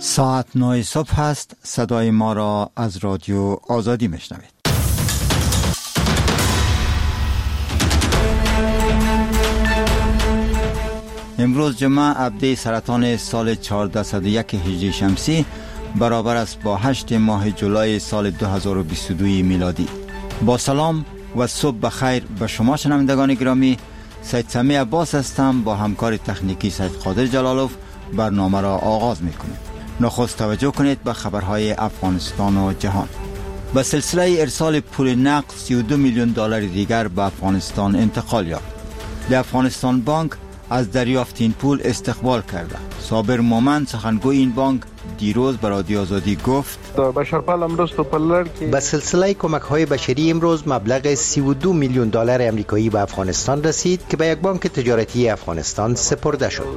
ساعت 9 صبح است. صدای ما را از رادیو آزادی میشنوید. امروز جمعه عبده سرطان سال 1401 هجری شمسی برابر است با 8 ماه جولای سال 2022 میلادی. با سلام و صبح بخیر به شما شنوندگان گرامی. سید سمی عباس هستم. با همکار تکنیکی سید قادر جلالوف برنامه را آغاز میکنیم. نخست توجه کنید به خبرهای افغانستان و جهان. به سلسله ارسال پول نقد 32 میلیون دلار دیگر به افغانستان انتقال یافت. در افغانستان بانک از دریافت این پول استقبال کرده. صابر مومند سخنگوی این بانک دیروز به رادیو آزادی گفت به سلسله کمک‌های بشری امروز مبلغ 32 میلیون دلار آمریکایی به افغانستان رسید که به یک بانک تجارتی افغانستان سپرده شد.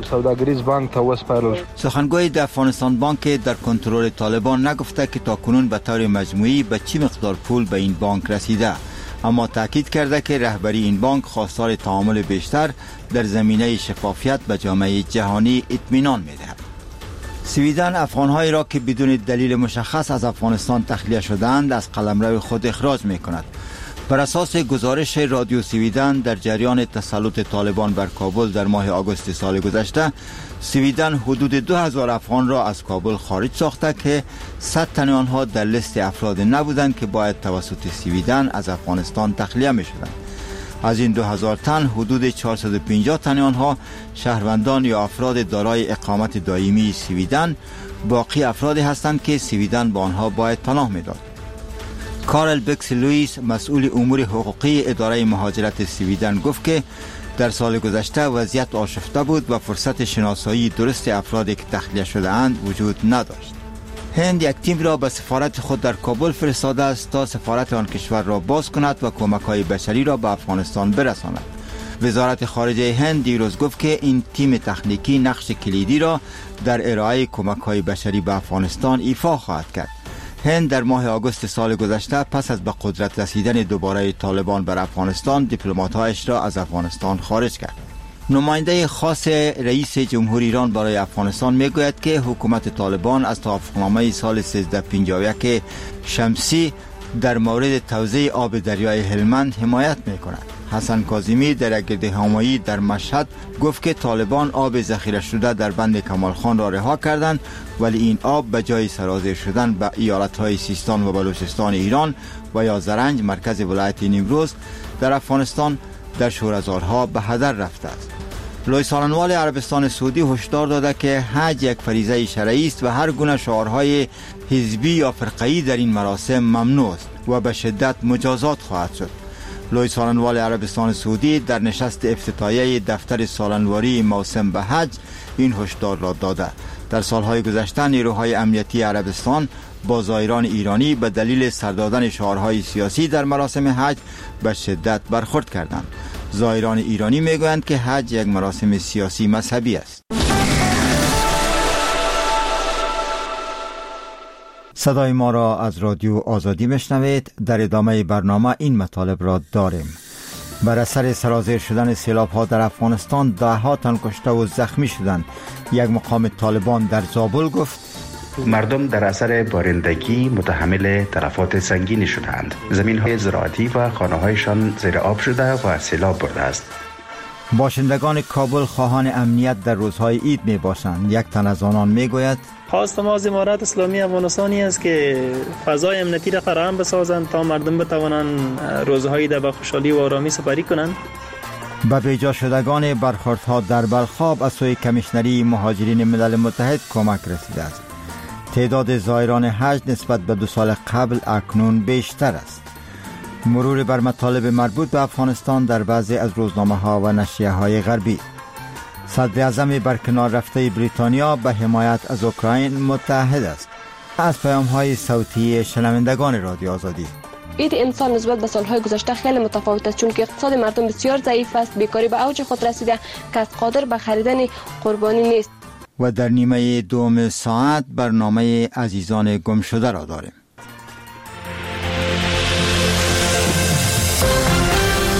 سخنگوی در افغانستان بانک در کنترل طالبان نگفته که تاکنون به طور مجموعی به چی مقدار پول به این بانک رسیده، اما تاکید کرده که رهبری این بانک خواستار تعامل بیشتر در زمینه شفافیت به جامعه جهانی اطمینان می‌دهد. سویدن افغان‌هایی را که بدون دلیل مشخص از افغانستان تخلیه شدند از قلمرو خود اخراج می‌کند. بر اساس گزارش رادیو سویدن در جریان تسلط طالبان بر کابل در ماه آگوست سال گذشته، سویدن حدود 2000 افغان را از کابل خارج ساخته که 100 تن آنها در لیست افراد نبودند که باید توسط سویدن از افغانستان تخلیه می‌شدند. از این 2000 تن حدود 450 تن آنها شهروندان یا افراد دارای اقامت دائمی سویدن، باقی افرادی هستند که سویدن با آنها باید پناه می‌داد. کارل بکس لوئیس مسئول امور حقوقی اداره مهاجرت سویدن گفت که در سال گذشته وضعیت آشفته بود و فرصت شناسایی درست افرادی که تخلیه شده اند وجود نداشت. هند یک تیم را به سفارت خود در کابل فرستاده است تا سفارت آن کشور را باز کند و کمک‌های بشری را به افغانستان برساند. وزارت خارجه هند دیروز گفت که این تیم تکنیکی نقش کلیدی را در ارائه کمک‌های بشری به افغانستان ایفا خواهد کرد. هند در ماه آگوست سال گذشته پس از به قدرت رسیدن دوباره طالبان بر افغانستان دیپلمات‌هایش را از افغانستان خارج کرد. نماینده خاص رئیس جمهور ایران برای افغانستان میگوید که حکومت طالبان از توافقنامه سال 1351 شمسی در مورد توزیع آب دریای هلمند حمایت میکند. حسن کاظمی در گردهمایی در مشهد گفت که طالبان آب ذخیره شده در بند کمال خان را رها کردند، ولی این آب به جای سرازیر شدن به ایالت‌های سیستان و بلوچستان ایران و یا زرنج مرکز ولایت نیمروز در افغانستان در شوره‌زارها به هدر رفته است. لوی سالنوال عربستان سعودی هشدار داده که حج یک فریضه شرعی است و هر گونه شعارهای حزبی یا فرقه‌ای در این مراسم ممنوع است و به شدت مجازات خواهد شد. لوی سالنوال عربستان سعودی در نشست افتتاحیه دفتر سالنواری موسم به حج این هشدار را داده. در سالهای گذشته نیروهای امنیتی عربستان با زائران ایرانی به دلیل سر دادن شعارهای سیاسی در مراسم حج به شدت برخورد کردند. زائران ایرانی میگویند که حج یک مراسم سیاسی مذهبی است. صدای ما را از رادیو آزادی میشنوید. در ادامه برنامه این مطالب را داریم. بر اثر سرازیر شدن سیلاب‌ها در افغانستان 10 تن کشته و زخمی شدند. یک مقام طالبان در زابل گفت مردم در اثر بارندگی متحمل تلفات سنگینی شدند. زمین‌های زراعتی و خانه‌هایشان زیر آب شده و سیلاب برده است. باشندگان کابل خواهان امنیت در روزهای عید می باشند. یک تن از آنان می گوید خواست ما از امارات اسلامی افغانستانی است که فضای امنیتی را فراهم بسازند تا مردم بتوانند روزهای در خوشحالی و آرامی سپری کنند. به بیجا شدگان برخوردها در بلخاب از سوی کمیشنری مهاجرین ملل متحد کمک رسیده است. تعداد زائران حج نسبت به 2 سال قبل اکنون بیشتر است. مرور بر مطالب مربوط به افغانستان در بعضی از روزنامه‌ها و نشریه‌های غربی. صدر اعظم برکنار رفته بریتانیا به حمایت از اوکراین متحد است. از پیام‌های صوتی شنوندگان رادیو آزادی. عید انسان نسبت به سالهای گذشته خیلی متفاوت است، چون که اقتصاد مردم بسیار ضعیف است، بیکاری به اوج خود رسیده، کس قادر به خریدن قربانی نیست. و در نیمه دوم ساعت برنامه عزیزان گم شده را داریم.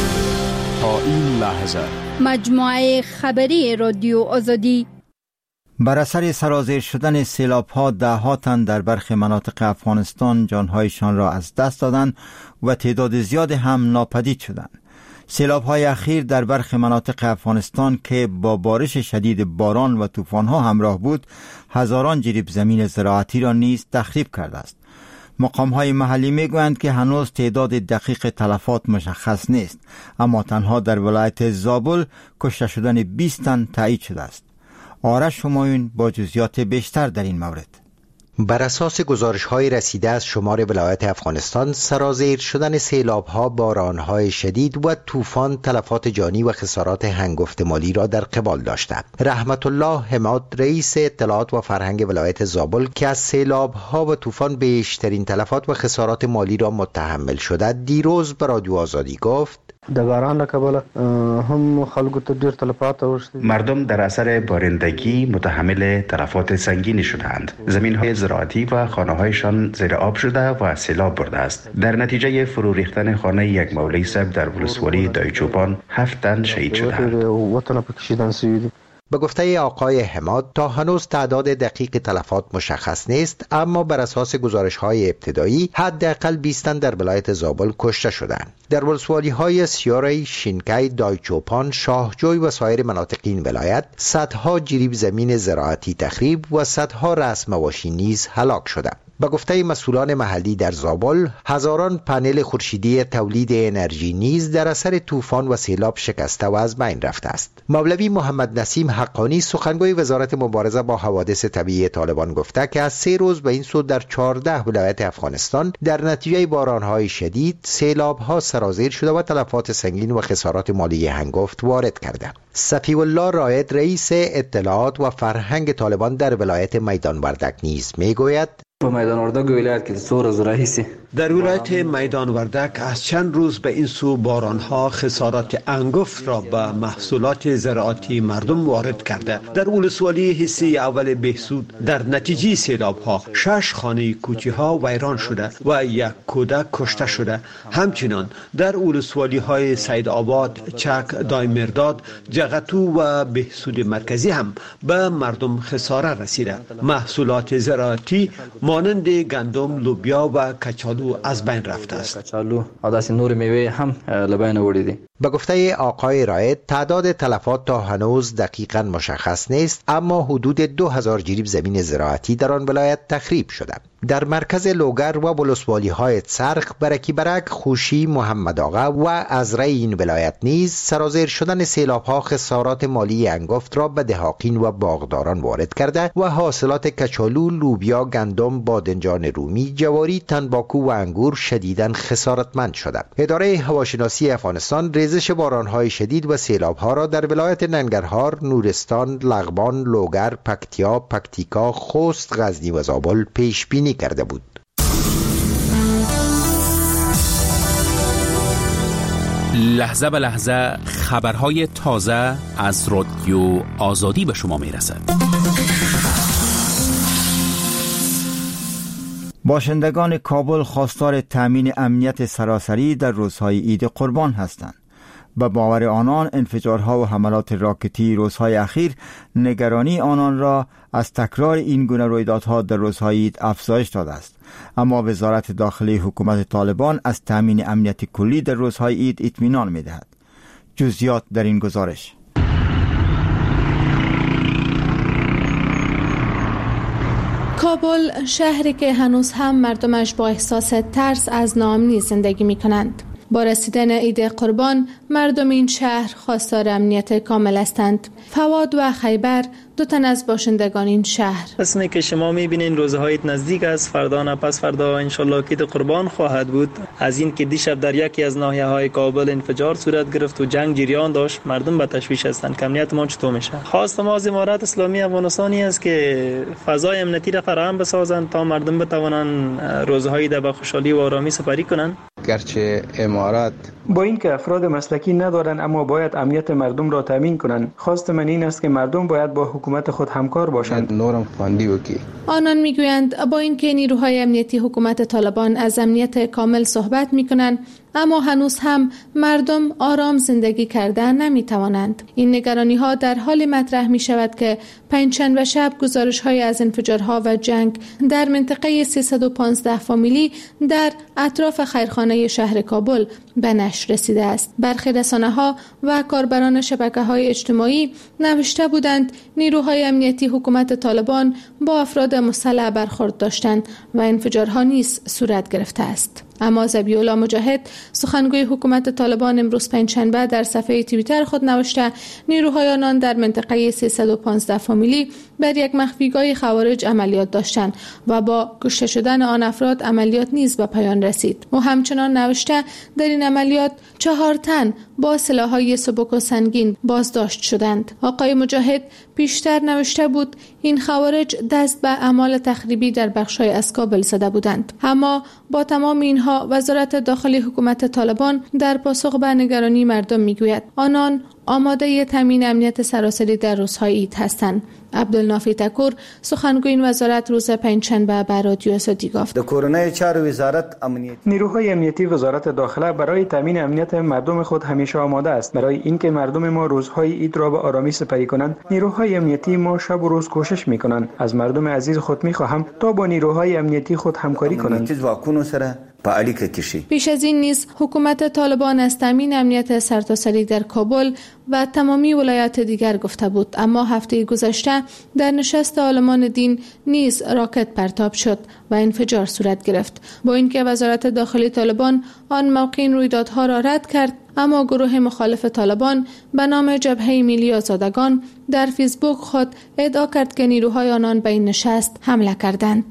تا این لحظه مجموعه خبری رادیو آزادی بر اثر سرازیر شدن سیلاب‌ها ده‌ها تن در برخی مناطق افغانستان جانهایشان را از دست دادند و تعداد زیاد هم ناپدید شدند. سیلاب‌های اخیر در برخی مناطق افغانستان که با بارش شدید باران و طوفان‌ها همراه بود، هزاران جریب زمین زراعتی را نیز تخریب کرده است. مقام‌های محلی می‌گویند که هنوز تعداد دقیق تلفات مشخص نیست، اما تنها در ولایت زابل کشته شدن 20 تن تایید شده است. آرش همایون با جزئیات بیشتر در این مورد. بر اساس گزارش‌های رسیده از شمار ولایت افغانستان، سرازیر شدن سیلاب‌ها، باران‌های شدید و طوفان تلفات جانی و خسارات هنگفت مالی را در قبال داشته. رحمت الله حماد، رئیس اطلاعات و فرهنگ ولایت زابل که از سیلاب‌ها و طوفان بیشترین تلفات و خسارات مالی را متحمل شده، دیروز به رادیو آزادی گفت: د باران کبله هم خلکو ته ډیر تلفات اوشته. مردم در اثر بارندگی متحمل تلفات سنگینی شدند. زمین‌های زراعتی و خانه‌هایشان زیر آب شده و سیلاب برده است. در نتیجه فرو ریختن خانه یک مولوی صاحب در ولسوالی دایچوپان 7 تن شهید شدند. وطن پکشیدن سویدی. به گفته آقای حماد، تا هنوز تعداد دقیق تلفات مشخص نیست، اما بر اساس گزارش‌های ابتدایی حداقل 20 تن در ولایت زابل کشته شدند. در ولسوالی‌های سیوری، شینکای، دایچوپان، شاهجوی و سایر مناطق این ولایت صدها جریب زمین زراعتی تخریب و صدها رأس مواشی نیز هلاک شدند. به گفته مسئولان محلی در زابل، هزاران پنل خورشیدی تولید انرژی نیز در اثر طوفان و سیلاب شکسته و از بین رفته است. مولوی محمد نسیم حقانی، سخنگوی وزارت مبارزه با حوادث طبیعی طالبان، گفته که از 3 روز به این سو در 14 ولایت افغانستان در نتیجه باران‌های شدید سیلاب‌ها سرازیر شده و تلفات سنگین و خسارات مالی هنگفت وارد کرده. صفی الله رائد، رئیس اطلاعات و فرهنگ طالبان در ولایت میدان وردک نیز میگوید: په میدان وردک ولایت کې څو ورځې راهیسې در ولایت میدان وردک از چند روز به این سو بارانها خسارات انگفت را به محصولات زراعتی مردم وارد کرده. در ولسوالی حصه اول بهسود در نتیجه سیلابها 6 خانه کوچی‌ها ویران شده و 1 کودک کشته شده. همچنین در ولسوالی های سید آباد، چک، دایمرداد، جغتو و بهسود مرکزی هم به مردم خساره رسیده. محصولات زراعتی مانند گندم، لوبیا و کچالو از بین رفته است. کچالو او داسې نور میوه هم له بین وړي دي. به گفته آقای رائد، تعداد تلفات تا هنوز دقیقاً مشخص نیست، اما حدود 2000 جریب زمین زراعتی در آن ولایت تخریب شده. در مرکز لوگر و ولسوالی های چرخ، برکی برک، خوشی، محمد آقا و ازره این ولایت نیز سرازیر شدن سیلاب ها خسارات مالی انگفت را به دهاقین و باغداران وارد کرده و حاصلات کچالو، لوبیا، گندم، بادنجان رومی، جواری، تنباکو و انگور شدیداً خسارتمند شده. اداره هواشناسی افغانستان ریزش باران‌های شدید و سیلاب‌ها را در ولایت ننگرهار، نورستان، لغمان، لوگر، پکتیا، پکتیکا، خوست، غزنی و زابل پیش بینی کرده بود. لحظه به لحظه خبرهای تازه از رادیو آزادی به شما میرسد. باشندگان کابل خواستار تامین امنیت سراسری در روزهای عید قربان هستند. به باور آنان انفجارها و حملات راکتی روزهای اخیر نگرانی آنان را از تکرار این گونه رویدادها در روزهای عید افزایش داده است. اما وزارت داخلی حکومت طالبان از تامین امنیت کلی در روزهای عید اطمینان می‌دهد. جزئیات در این گزارش. کابل، شهری که هنوز هم مردمش با احساس ترس از ناامنی زندگی می کنند. با رسیدن عید قربان، مردم این شهر خواستار امنیت کامل هستند. فواد و خیبر، 2 تن از باشندگان این شهر. اسمی که شما میبینین روزهای نزدیک است، فردا نه پس فردا انشالله عید قربان خواهد بود. از این که دیشب در یکی از ناحیه‌های کابل انفجار صورت گرفت و جنگ جریان داشت، مردم به تشویش هستند که امنیت ما چطور میشه. خواست ما از امارات اسلامی افغانستانی است که فضای امنیتی را فراهم بسازند تا مردم بتوانند روزهای در خوشحالی و آرامی سپری کنند. گرچه امارات با اینکه افراد مسلکی ندارند، اما باید امنیت مردم را تامین کنند. خواست من این است که مردم باید با حکومت خود همکار باشند. نورم خواندی وکی. آنان میگویند با اینکه نیروهای امنیتی حکومت طالبان از امنیت کامل صحبت میکنند، اما هنوز هم مردم آرام زندگی کردن نمیتوانند. این نگرانی ها در حالی مطرح می شود که پنجشنبه شب گزارش های از انفجارها و جنگ در منطقه 315 فامیلی در اطراف خیرخانه شهر کابل به نشر رسیده است. برخی رسانه‌ها و کاربران شبکه‌های اجتماعی نوشته بودند نیروهای امنیتی حکومت طالبان با افراد مسلح برخورد داشتند و انفجارها نیز صورت گرفته است. اما ذبیح‌الله مجاهد سخنگوی حکومت طالبان امروز پنجشنبه در صفحه توییتر خود نوشته نیروهای آنان در منطقه 315 فامیلی بر یک مخفیگاه خوارج عملیات داشتند و با کشته شدن آن افراد عملیات نیز به پایان رسید. او همچنان نوشته در این عملیات 4 تن با سلاح‌های سبک و سنگین بازداشت شدند. آقای مجاهد پیشتر نوشته بود این خوارج دست به اعمال تخریبی در بخش‌های از کابل زده بودند. اما با تمام اینها وزارت داخلی حکومت طالبان در پاسخ به نگرانی مردم میگوید آنان آماده تامین امنیت سراسری در روزهای عید هستند. عبدالنافی تکور سخنگوی این وزارت روز پنجشنبه به رادیو آزادی گفت نیروهای امنیتی وزارت داخله برای تامین امنیت مردم خود همیشه آماده است. برای اینکه مردم ما روزهای عید را به آرامی سپری کنند نیروهای امنیتی ما شب و روز کوشش میکنند. از مردم عزیز خود میخواهم تا با نیروهای امنیتی خود همکاری کنند. پیش از این نیز حکومت طالبان از تامین امنیت سرتاسری در کابل و تمامی ولایات دیگر گفته بود، اما هفته گذشته در نشست عالمان دین نیز راکت پرتاب شد و انفجار صورت گرفت. با اینکه وزارت داخلی طالبان آن موقع این رویدادها را رد کرد، اما گروه مخالف طالبان به نام جبهه ملی آزادگان در فیسبوک خود ادعا کرد که نیروهای آنان به این نشست حمله کردند.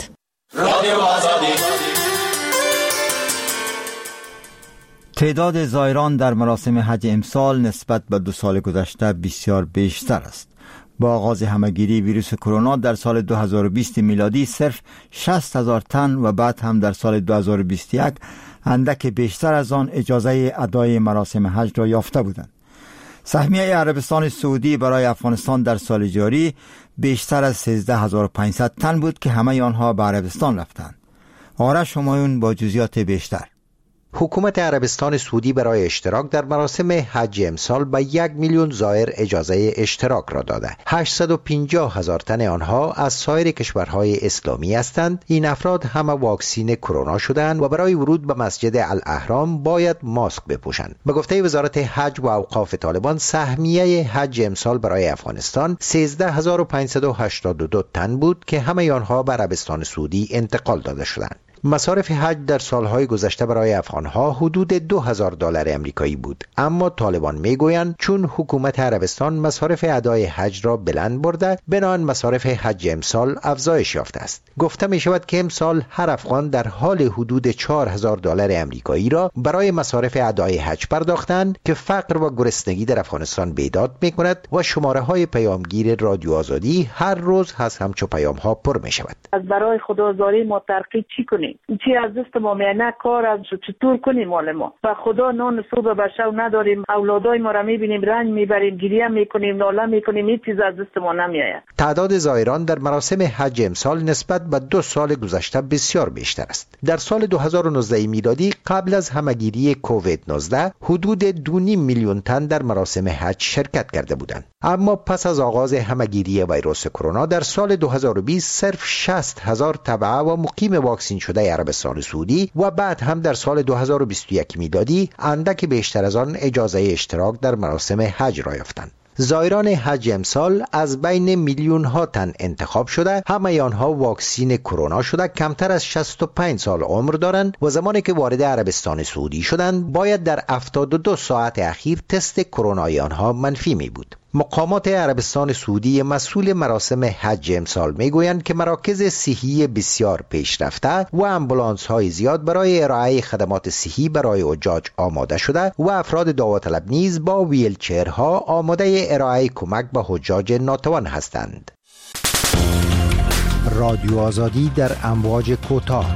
تعداد زائران در مراسم حج امسال نسبت به 2 سال گذشته بسیار بیشتر است. با آغاز همهگیری ویروس کرونا در سال 2020 میلادی صرف 60,000 تن و بعد هم در سال 2021 اندک بیشتر از آن اجازه ادای مراسم حج را یافته بودند. سهمیه عربستان سعودی برای افغانستان در سال جاری بیشتر از 13,500 تن بود که همه آنها به عربستان رفتند. آرش همایون با جزئیات بیشتر. حکومت عربستان سعودی برای اشتراک در مراسم حج امسال به 1 میلیون زائر اجازه اشتراک را داده. 850,000 تن آنها از سایر کشورهای اسلامی هستند. این افراد همه واکسین کرونا شدند و برای ورود به مسجد الاحرام باید ماسک بپوشند. به گفته وزارت حج و اوقاف طالبان سهمیه حج امسال برای افغانستان 13,582 تن بود که همه آنها به عربستان سعودی انتقال داده شدند. مصارف حج در سالهای گذشته برای افغانها حدود $2,000 امریکایی بود، اما طالبان میگویند چون حکومت عربستان مصارف ادای حج را بلند برده، بنابراین مصارف حج امسال افزایش یافته است. گفته می شود که امسال هر افغان در حال حدود $4,000 امریکایی را برای مصارف ادای حج پرداختند که فقر و گرسنگی در افغانستان بیداد می کند و شماره های پیامگیر رادیو آزادی هر روز از همچو پیام ها پر می شود. از برای خدازاری ما ترقی چی کنیم؟ چی از دست ما میانه کار از چطور کنیم مال ما و خدا نان صبح به شب نداریم، اولادای ما را میبینیم رنج میبریم، گریه میکنیم، ناله میکنیم، هیچ چیز از دست ما نمیآید. تعداد زائران در مراسم حج امسال نسبت به 2 سال گذشته بسیار بیشتر است. در سال 2019 میلادی قبل از همهگیری کووید 19 حدود 2.5 میلیون تن در مراسم حج شرکت کرده بودند، اما پس از آغاز همهگیری ویروس کرونا در سال 2020 صرف 60,000 تبع و مقیم واکسین شده عربستان سعودی و بعد هم در سال 2021 میلادی اندک بیشتر از آن اجازه اشتراک در مراسم حج را یافتند. زائران حج امسال از بین میلیون ها تن انتخاب شده، همه آنها واکسین کرونا شده، کمتر از 65 سال عمر دارند و زمانی که وارد عربستان سعودی شدند باید در 72 ساعت اخیر تست کرونای آنها منفی می بود. مقامات عربستان سعودی مسئول مراسم حج امسال میگویند که مراکز صحی بسیار پیشرفته و امبولانس های زیاد برای ارائه خدمات صحی برای حجاج آماده شده و افراد داوطلب نیز با ویلچرها آماده ارائه کمک به حجاج ناتوان هستند. رادیو آزادی در امواج کوتاه.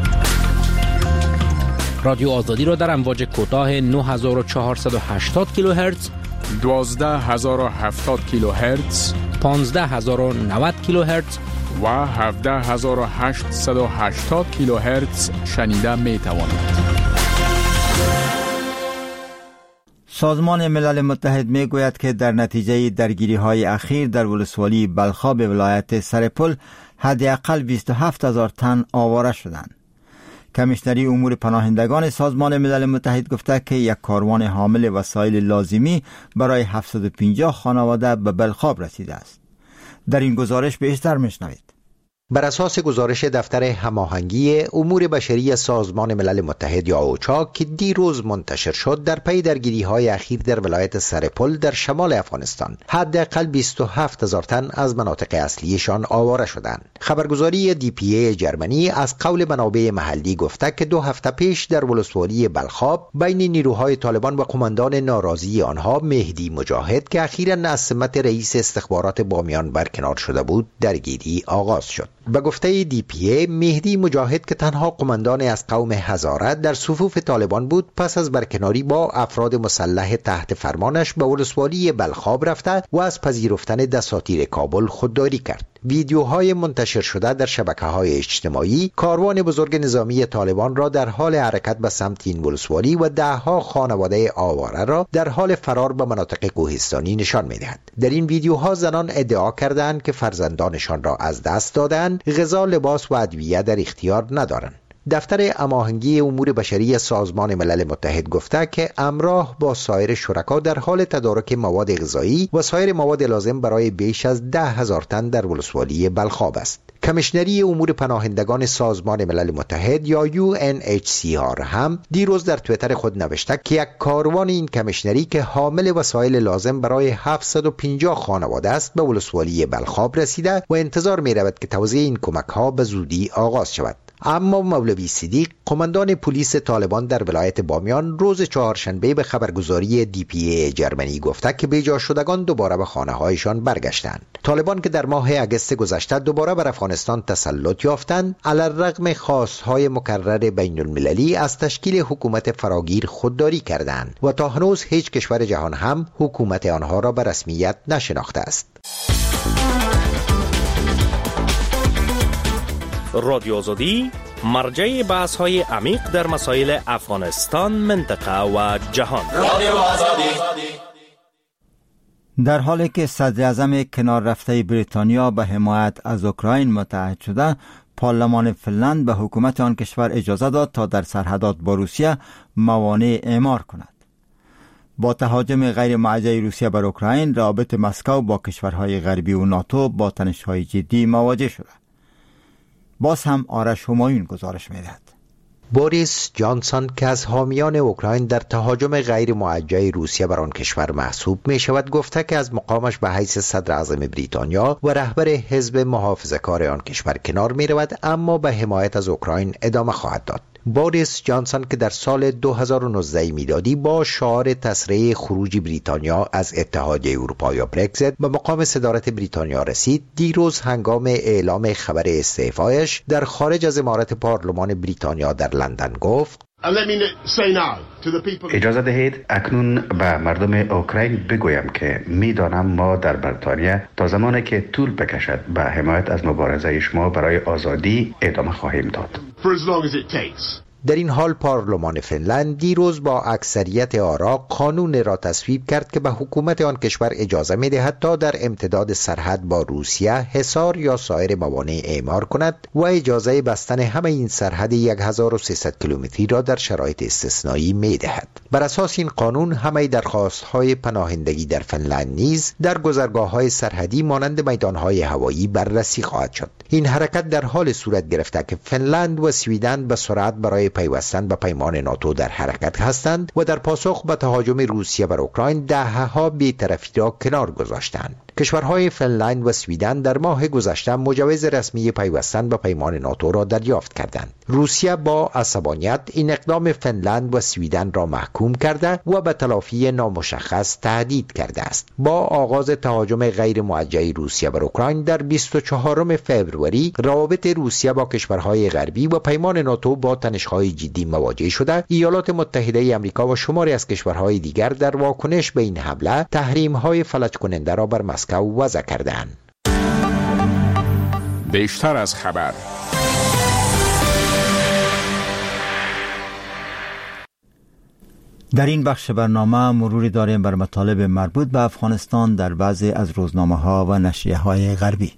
رادیو آزادی را در امواج کوتاه 9480 کیلوهرتز، 12070 کیلوهرتز، 15090 کیلوهرتز و 17880 کیلوهرتز شنیده می توانید. سازمان ملل متحد می گوید که در نتیجه درگیری های اخیر در ولسوالی بلخاب ولایت سرپل حداقل 27,000 تن آواره شدند. کمیشنری امور پناهندگان سازمان ملل متحد گفته که یک کاروان حامل وسایل لازمی برای 750 خانواده به بلخاب رسیده است. در این گزارش بیشتر میشنوید. بر اساس گزارش دفتر هماهنگی امور بشری سازمان ملل متحد یا اوچا که دیروز منتشر شد، در پی درگیری‌های اخیر در ولایت سرپل در شمال افغانستان حداقل 27,000 تن از مناطق اصلیشان آواره شدند. خبرگزاری DPA جرمنی از قول منابع محلی گفته که 2 هفته پیش در ولسوالی بلخاب بین نیروهای طالبان و قماندان ناراضی آنها مهدی مجاهد که اخیراً از سمت رئیس استخبارات بامیان برکنار شده بود درگیری آغاز شد. به گفته DPA مهدی مجاهد که تنها قماندان از قوم هزاره در صفوف طالبان بود، پس از برکناری با افراد مسلح تحت فرمانش به ولسوالی بلخاب رفته و از پذیرفتن دساتیر کابل خودداری کرد. ویدیوهای منتشر شده در شبکه‌های اجتماعی کاروان بزرگ نظامی طالبان را در حال حرکت به سمت این ولسوالی و دهها خانواده آواره را در حال فرار به مناطق کوهستانی نشان می‌دهد. در این ویدیوها زنان ادعا کردند که فرزندانشان را از دست دادند، غذا، لباس و ادویه در اختیار ندارند. دفتر هماهنگی امور بشری سازمان ملل متحد گفته که همراه با سایر شرکا در حال تدارک مواد غذایی و سایر مواد لازم برای بیش از 10,000 تن در ولسوالی بلخاب است. کمیشنری امور پناهندگان سازمان ملل متحد یا UNHCR هم دیروز در توییتر خود نوشته که یک کاروان این کمیشنری که حامل وسایل لازم برای 750 خانواده است به ولسوالی بلخاب رسیده و انتظار می رود که توزیع این کمک ها به زودی آغاز شود. اما مولوی صدیق، قماندان پلیس طالبان در ولایت بامیان، روز چهارشنبه به خبرگزاری DPA جرمنی گفته که بیجا شدگان دوباره به خانه هایشان برگشتند. طالبان که در ماه اگست گذشته دوباره بر افغانستان تسلط یافتند، علی‌الرغم خواستهای مکرر بین المللی از تشکیل حکومت فراگیر خودداری کردند و تا هنوز هیچ کشور جهان هم حکومت آنها را به رسمیت نشناخته است. رادیو آزادی مرجع بحث‌های عمیق در مسائل افغانستان، منطقه و جهان. رادیو آزادی. در حالی که صدر اعظم کنار رفته بریتانیا به حمایت از اوکراین متحد شده، پارلمان فنلند به حکومت آن کشور اجازه داد تا در سرحدات با روسیه موانع اعمار کند. با تهاجم غیر موجه روسیه بر اوکراین، روابط مسکو با کشورهای غربی و ناتو با تنش‌های جدی مواجه شده. باز هم آرش همایون گزارش می‌دهد. بوریس جانسون که از حامیان اوکراین در تهاجم غیر موجه روسیه بر آن کشور محسوب می شود، گفته که از مقامش به حیث صدر اعظم بریتانیا و رهبر حزب محافظه‌کار آن کشور کنار می رود، اما به حمایت از اوکراین ادامه خواهد داد. بوریس جانسون که در سال 2019 میلادی با شعار تسریع خروج بریتانیا از اتحادیه اروپا یا برگزیت به مقام صدارت بریتانیا رسید، دیروز هنگام اعلام خبر استعفایش در خارج از عمارت پارلمان بریتانیا در لندن گفت: اجازه دهید اکنون به مردم اوکراین بگویم که میدانم ما در بریتانیا تا زمانی که طول بکشد به حمایت از مبارزه شما برای آزادی ادامه خواهیم داد. در این حال پارلمان فنلند دیروز با اکثریت آرا قانون را تصویب کرد که به حکومت آن کشور اجازه می‌دهد تا در امتداد سرحد با روسیه حصار یا سایر موانع اعمار کند و اجازه بستن همه این سرحد 1300 کیلومتری را در شرایط استثنایی می‌دهد. بر اساس این قانون همه درخواست‌های پناهندگی در فنلند نیز در گذرگاه‌های سرحدی مانند میدان‌های هوایی بررسی خواهد شد. این حرکت در حال صورت گرفته که فنلند و سویدن به سرعت برای پیوستن به پیمان ناتو در حرکت هستند و در پاسخ به تهاجم روسیه بر اوکراین دهه‌ها بی‌طرفی را کنار گذاشتند. کشورهای فنلند و سویدن در ماه گذشته مجوز رسمی پیوستن به پیمان ناتو را دریافت کردند. روسیه با عصبانیت این اقدام فنلند و سویدن را محکوم کرده و به تلافی نامشخص تهدید کرده است. با آغاز تهاجم غیر موجه روسیه بر اوکراین در 24 فوریه، روابط روسیه با کشورهای غربی و پیمان ناتو با تنش‌های جدی مواجه شده. ایالات متحده آمریکا و شماری از کشورهای دیگر در واکنش به این حمله تحریم‌های فلج کننده را بر مسکو وضع کردند. بیشتر از خبر. در این بخش برنامه مروری داریم بر مطالب مربوط به افغانستان در بعضی از روزنامه‌ها و نشریه‌های غربی.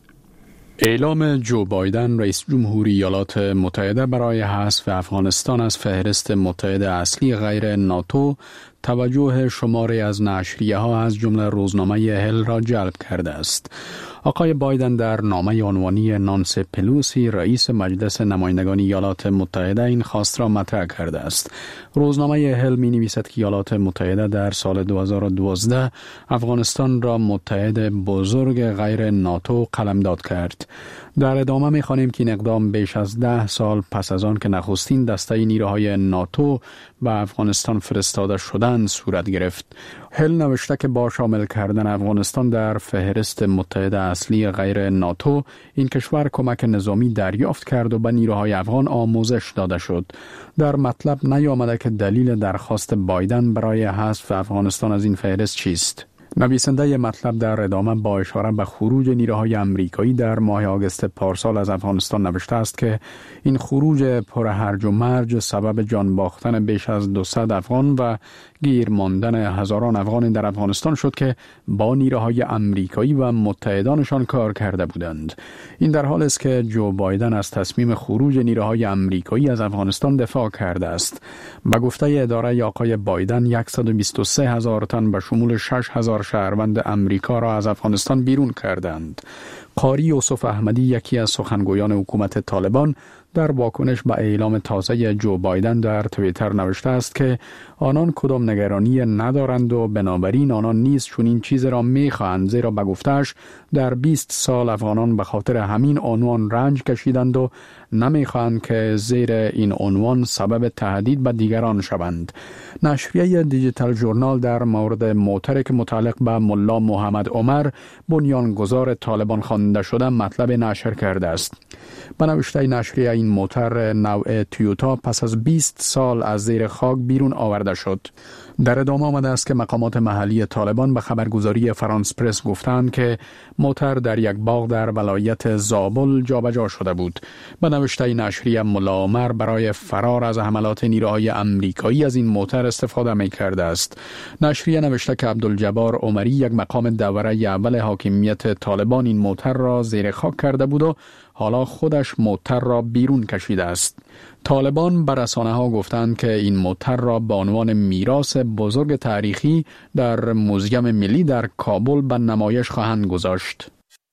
اعلام جو بایدن رئیس جمهوری ایالات متحده برای حذف افغانستان از فهرست متحد اصلی غیر ناتو توجه شماری از نشریه‌ها از جمله روزنامه هل را جلب کرده است. آقای بایدن در نامه عنوانی نانسی پلوسی رئیس مجلس نمایندگان ایالات متحده این خواست را مطرح کرده است. روزنامه هل می نویسد که ایالات متحده در سال 2012 افغانستان را متحد بزرگ غیر ناتو قلمداد کرد. در ادامه می خوانیم که این اقدام بیش از 10 سال پس از آن که نخستین دسته نیروهای ناتو به افغانستان فرستاده شدند صورت گرفت. هل نوشته که با شامل کردن افغانستان در فهرست متحد اصلی غیر ناتو، این کشور کمک نظامی دریافت کرد و به نیروهای افغان آموزش داده شد. در مطلب نیامده که دلیل درخواست بایدن برای حذف افغانستان از این فهرست چیست. نویسنده مطلب در ادامه با اشاره به خروج نیروهای امریکایی در ماه آگوست پارسال از افغانستان نوشته است که این خروج پر هرج و مرج سبب جان باختن بیش از 200 افغان و گیر ماندن هزاران افغان در افغانستان شد که با نیروهای امریکایی و متحدانشان کار کرده بودند. این در حالی است که جو بایدن از تصمیم خروج نیروهای امریکایی از افغانستان دفاع کرده است. به گفته اداره آقای بایدن 123,000 تن به شمول 6,000 شهروند امریکا را از افغانستان بیرون کردند. قاری یوسف احمدی، یکی از سخنگویان حکومت طالبان، در واکنش به اعلام تازه جو بایدن در توییتر نوشته است که آنان کدام نگرانی ندارند و بنابراین آنان نیز چنین چیز را می‌خواهند، زیرا به گفته‌اش در 20 سال افغانان به خاطر همین عنوان رنج کشیدند و نمی‌خواهند که زیر این عنوان سبب تهدید به دیگران شوند. نشریه دیجیتال ژورنال در مورد موتری که متعلق به ملا محمد عمر، بنیانگذار طالبان خوانده شده، مطلب نشر کرده است. به نوشته نشریه این موتر نوع تویوتا پس از 20 سال از زیر خاک بیرون آورده شد. در ادامه آمده است که مقامات محلی طالبان به خبرگزاری فرانس پرس گفتند که موتر در یک باغ در ولایت زابل جابجا شده بود. به نوشته نشریه ملا عمر برای فرار از حملات نیروهای امریکایی از این موتر استفاده می کرده است. نشریه نوشته که عبدالجبار عمری، یک مقام دوره اول حاکمیت طالبان، این موتر را زیر خاک کرده بود و حالا خودش موتر را بیرون کشیده است. طالبان بر رسانه‌ها گفتند که این موتر را به عنوان میراث بزرگ تاریخی در موزیم ملی در کابل به نمایش خواهند گذاشت.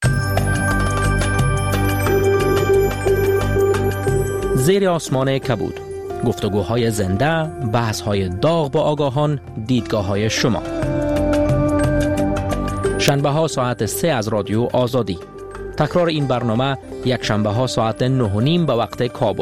زیر آسمان کبود، گفتگوهای زنده، بحث‌های داغ با آگاهان، دیدگاه‌های شما. شنبه‌ها ساعت 3 از رادیو آزادی. تکرار این برنامه یک شنبه ها ساعت 9:30 به وقت کابل.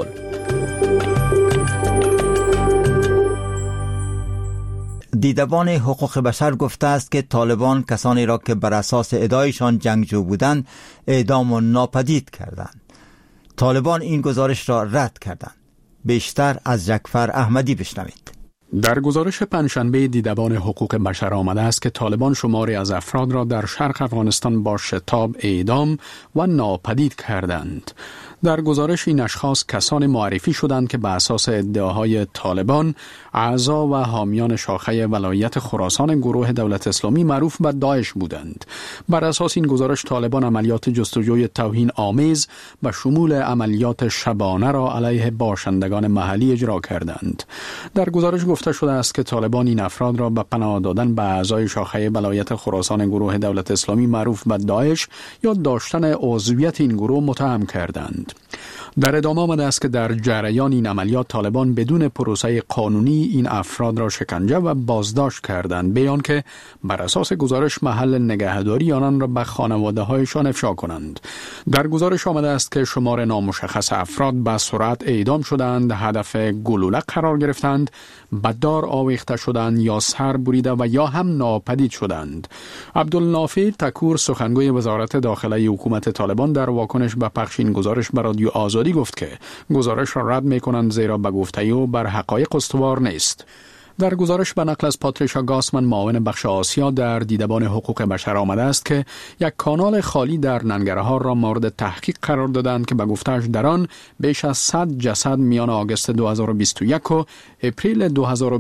دیدبان حقوق بشر گفته است که طالبان کسانی را که بر اساس ادعایشان جنگجو بودند اعدام و ناپدید کردند. طالبان این گزارش را رد کردند. بیشتر از جعفر احمدی بشنوید. در گزارش پنجشنبه دیدبان حقوق بشر آمده است که طالبان شماری از افراد را در شرق افغانستان با شتاب اعدام و ناپدید کردند. در گزارش این اشخاص کسانی معرفی شدند که به اساس ادعاهای طالبان اعضا و حامیان شاخه ولایت خراسان گروه دولت اسلامی معروف به داعش بودند. بر اساس این گزارش طالبان عملیات جستجوی توهین آمیز به شمول عملیات شبانه را علیه باشندگان محلی اجرا کردند. در گزارش گفته شده است که طالبان این افراد را به پناه دادن به اعضای شاخه ولایت خراسان گروه دولت اسلامی معروف به داعش یا داشتن عضویت این گروه متهم کردند. در ادامه آمده است که در جریان این عملیات طالبان بدون پروسه قانونی این افراد را شکنجه و بازداشت کردند، بیان که بر اساس گزارش محل نگهداری آنان را به خانواده‌هایشان افشا کنند. در گزارش آمده است که شمار نامشخص افراد به سرعت اعدام شدند، هدف گلوله قرار گرفتند، به دار آویخته شدند یا سر بریده و یا هم ناپدید شدند. عبدالنافع تکور، سخنگوی وزارت داخله حکومت طالبان، در واکنش به پخش این گزارش به رادیو آزادی گفت که گزارش را رد می‌کنند، زیرا به گفته او بر حقایق استوار نیست. در گزارش به نقل از پاتریشا گاسمن معاون بخش آسیا در دیدبان حقوق بشر آمده است که یک کانال خالی در ننگرهار را مورد تحقیق قرار دادند که به گفته‌اش در آن بیش از 100 جسد میان آگوست 2021 و اپریل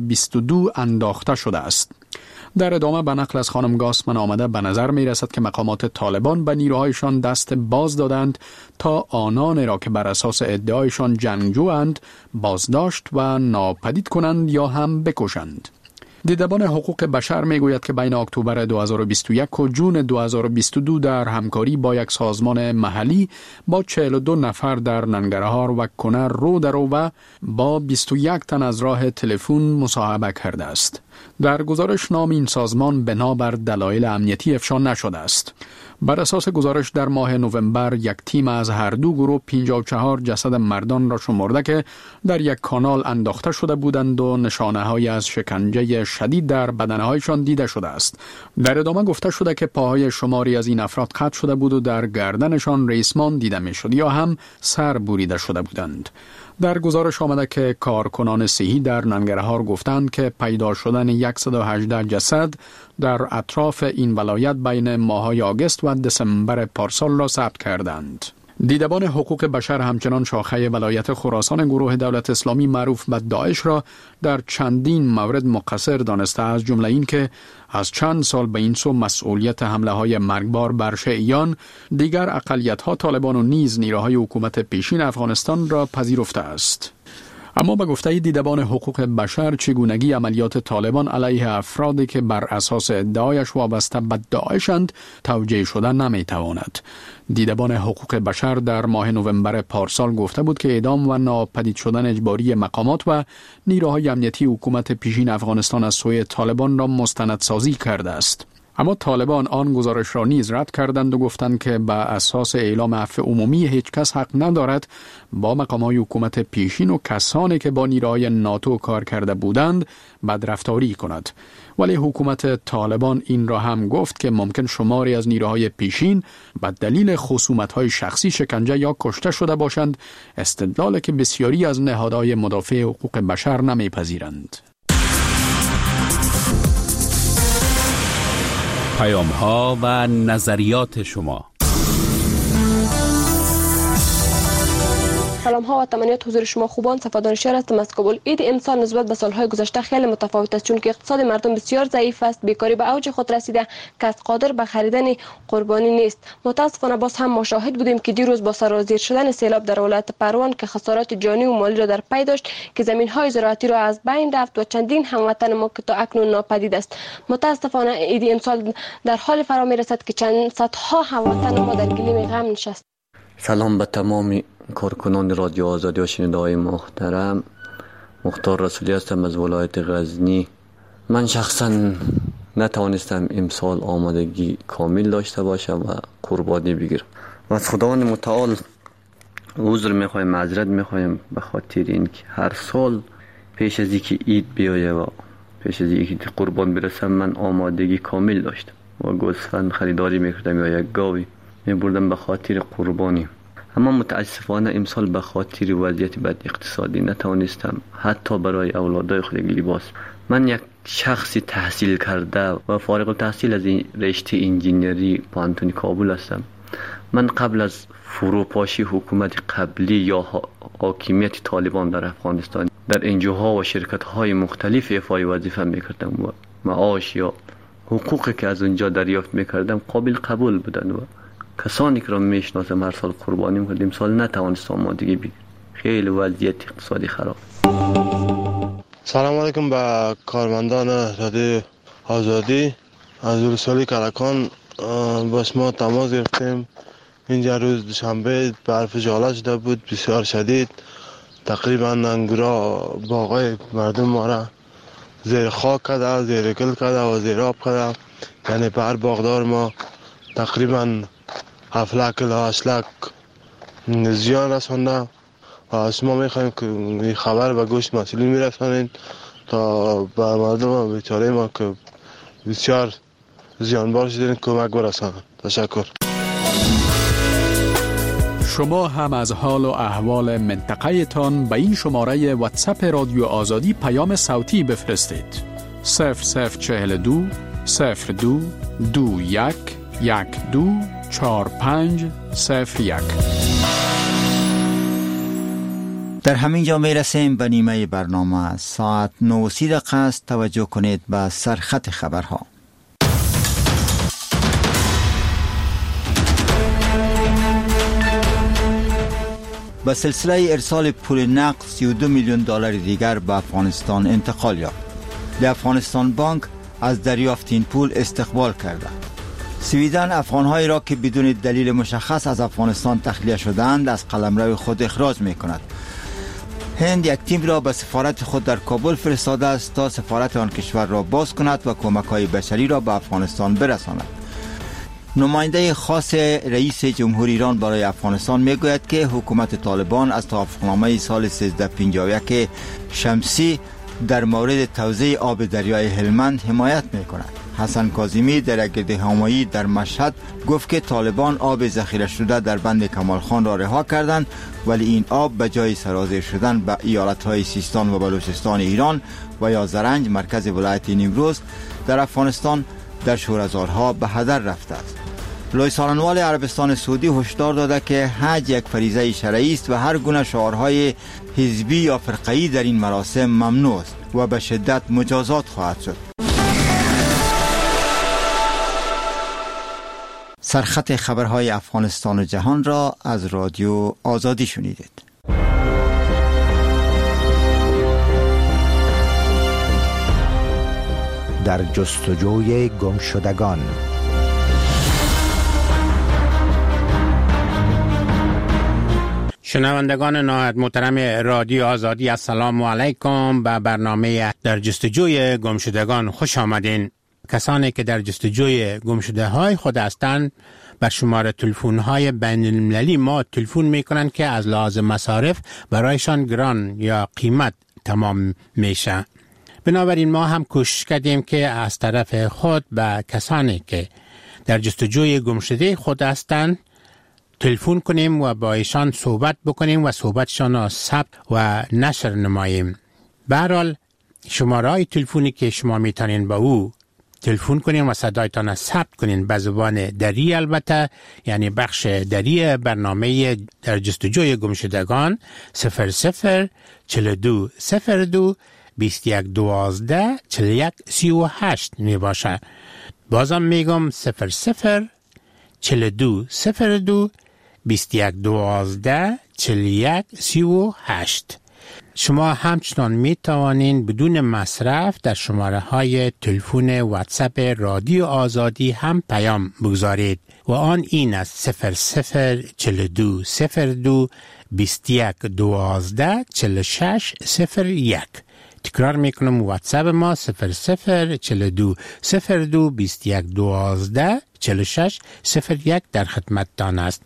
2022 انداخته شده است. در ادامه به نقل از خانم گاسمن آمده به نظر می رسد که مقامات طالبان به نیروهایشان دست باز دادند تا آنان را که بر اساس ادعایشان جنگجویند بازداشت و ناپدید کنند یا هم بکشند. دیدبان حقوق بشر می گوید که بین اکتبر 2021 و جون 2022 در همکاری با یک سازمان محلی با 42 نفر در ننگرهار و کنر رو در رو و با 21 تن از راه تلفن مصاحبه کرده است. در گزارش نام این سازمان بنابر دلایل امنیتی افشا نشده است. بر اساس گزارش در ماه نوامبر یک تیم از هر دو گروه 54 جسد مردان را شمرده که در یک کانال انداخته شده بودند و نشانه‌هایی از شکنجه شدید در بدنهایشان دیده شده است. در ادامه گفته شده که پاهای شماری از این افراد قطع شده بود و در گردنشان ریسمان دیده می‌شد یا هم سر بریده شده بودند. در گزارش آمده که کارکنان صحی در ننگرهار گفتند که پیدا شدن 118 جسد در اطراف این ولایت بین ماه‌های آگوست و دسامبر پارسال را ثبت کردند. دیدبان حقوق بشر همچنان شاخه ولایت خراسان گروه دولت اسلامی معروف به داعش را در چندین مورد مقصر دانسته، از جمله این که از چند سال به این سو مسئولیت حمله های مرگبار بر شیعیان، دیگر اقلیت ها طالبان و نیز نیروهای حکومت پیشین افغانستان را پذیرفته است. اما به گفته دیدبان حقوق بشر چگونگی عملیات طالبان علیه افرادی که بر اساس ادعایش وابسته به داعشند توجیه شده نمیتواند. دیدبان حقوق بشر در ماه نوامبر پارسال گفته بود که اعدام و ناپدید شدن اجباری مقامات و نیروهای امنیتی حکومت پیشین افغانستان از سوی طالبان را مستندسازی کرده است. اما طالبان آن گزارش را نیز رد کردند و گفتند که به اساس اعلام عفو عمومی هیچ کس حق ندارد با مقامات حکومت پیشین و کسانی که با نیروهای ناتو کار کرده بودند بدرفتاری کند. ولی حکومت طالبان این را هم گفت که ممکن شماری از نیروهای پیشین به دلیل خصومت‌های شخصی شکنجه یا کشته شده باشند، استدلالی که بسیاری از نهادهای مدافع حقوق بشر نمی‌پذیرند. پیام‌ها و نظریات شما. سلام ها و تمنیات حضور شما خوبان. صفادانشیار هستم از کابل. عید امسال نسبت به سالهای گذشته خیلی متفاوت است، چون که اقتصاد مردم بسیار ضعیف است، بیکاری به اوج خود رسیده، کس قادر به خریدن قربانی نیست. متاسفانه باز هم ما شاهد بودیم که دیروز با سرازیر شدن سیلاب در ولایت پروان که خسارات جانی و مالی را در پی داشت که زمین‌های زراعتی را از بین رفت و چندین هموطن ما که تا اکنون ناپدید است. متاسفانه عید امسال در حال فرا میرسد که چند صدها هموطن ما در گلیم غم نشست. سلام به تمام کارکنان رادیو آزادی و شنونده‌های محترم. مختار رسولی هستم از ولایت غزنی. من شخصا نتوانستم امسال آمادگی کامل داشته باشم و قربانی بگیرم و از خداوند متعال عذر میخوایم، معذرت میخوایم به خاطر اینکه هر سال پیش از اینکه عید بیایه و پیش از اینکه قربان برسم من آمادگی کامل داشتم و گوسفند خریداری میکردم یا یک گاوی میبردم به خاطر قربانی. اما متاسفانه امسال به خاطر وضعیت بد اقتصادی نتوانستم حتی برای اولادای خود لباس. من یک شخصی تحصیل کرده و فارغ التحصیل از این رشته انجینری پانتون کابل هستم. من قبل از فروپاشی حکومت قبلی یا حاکمیت طالبان در افغانستان در انجوها و شرکت‌های مختلف ایفای وظیفه میکردم و معاش یا حقوقی که از اونجا دریافت میکردم قابل قبول بودند و کسانی که را میشناسم هر سال قربانی میکردیم. سال نتوانست آمادگی بگیرم، خیلی وضعیت اقتصادی خراب. سلام علیکم به کارمندان رادیو آزادی. از رسولی کلکان باش ما تماس گرفتیم. اینجا روز دوشنبه برف ژاله شده بود بسیار شدید. تقریبا انگورا باغای مردم ما را زیر خاک کرده، زیر گل کرده و زیر آب کرده. یعنی بر باغدار ما تقریبا 7 لک تا 8 لک زیان رسانده و شما میخوایم که این خبر به گوش مسئولین میرسانید تا به مردم بیچاره ما که بسیار زیانبار شدین کمک برسانند. تشکر. شما هم از حال و احوال منطقه تان به این شماره واتساپ رادیو آزادی پیام صوتی بفرستید. 0042 02 21 12 4501. در همین جا می رسیم به نیمه برنامه. ساعت 9:30 است. توجه کنید به سرخط خبرها. به سلسله ارسال پول نقد 32 میلیون دلار دیگر به افغانستان انتقال یافت. در افغانستان بانک از دریافت این پول استقبال کرده. سویدن افغان‌هایی را که بدون دلیل مشخص از افغانستان تخلیه شدند از قلمرو خود اخراج می‌کند. هند یک تیم را به سفارت خود در کابل فرستاده است تا سفارت آن کشور را باز کند و کمک‌های بشری را به افغانستان برساند. نماینده خاص رئیس جمهور ایران برای افغانستان میگوید که حکومت طالبان از توافقنامه سال 1351 شمسی در مورد توزیع آب دریای هلمند حمایت می‌کند. حسن کاظمی در گردهمایی در مشهد گفت که طالبان آب ذخیره شده در بند کمال خان را رها کردند، ولی این آب به جای سرازیر شدن به ایالت‌های سیستان و بلوچستان ایران و یا زرنج مرکز ولایت نیمروز در افغانستان در شوره‌زارها به هدر رفته است. لوی سالنوال عربستان سعودی هشدار داده که حج یک فریضه شرعی است و هر گونه شعارهای حزبی یا فرقه‌ای در این مراسم ممنوع است و به شدت مجازات خواهد شد. سرخط خبرهای افغانستان و جهان را از رادیو آزادی شنیدید. در جستجوی گمشدگان. شنوندگان نهایت محترم رادیو آزادی، السلام علیکم. به برنامه در جستجوی گمشدگان خوش آمدین. کسانی که در جستجوی گمشده های خود هستند بر شماره تلفن های بین المللی ما تلفن می کنند که از لحاظ مصارف برایشان گران یا قیمت تمام میشه. بنابراین ما هم کوشش کردیم که از طرف خود به کسانی که در جستجوی گمشده خود هستند تلفن کنیم و با ایشان صحبت بکنیم و صحبتشان را ثبت و نشر نماییم. به هر حال شماره های تلفنی که شما میتونین با او تلفن کنین و صدایتان ثبت کنین به زبان دری، البته یعنی بخش دری برنامه در جستجوی گمشدگان 00 42 02 21 12 41 38 می باشه. بازم میگم 00 42 02 21 12 41 38. شما همچنان می توانین بدون مصرف در شماره های تلفن واتساپ رادیو آزادی هم پیام بگذارید و آن این است 00 42 02 21 12 46 01. تکرار میکنم واتساپ ما 00 42 02 21 12 46 01 در خدمت تان است.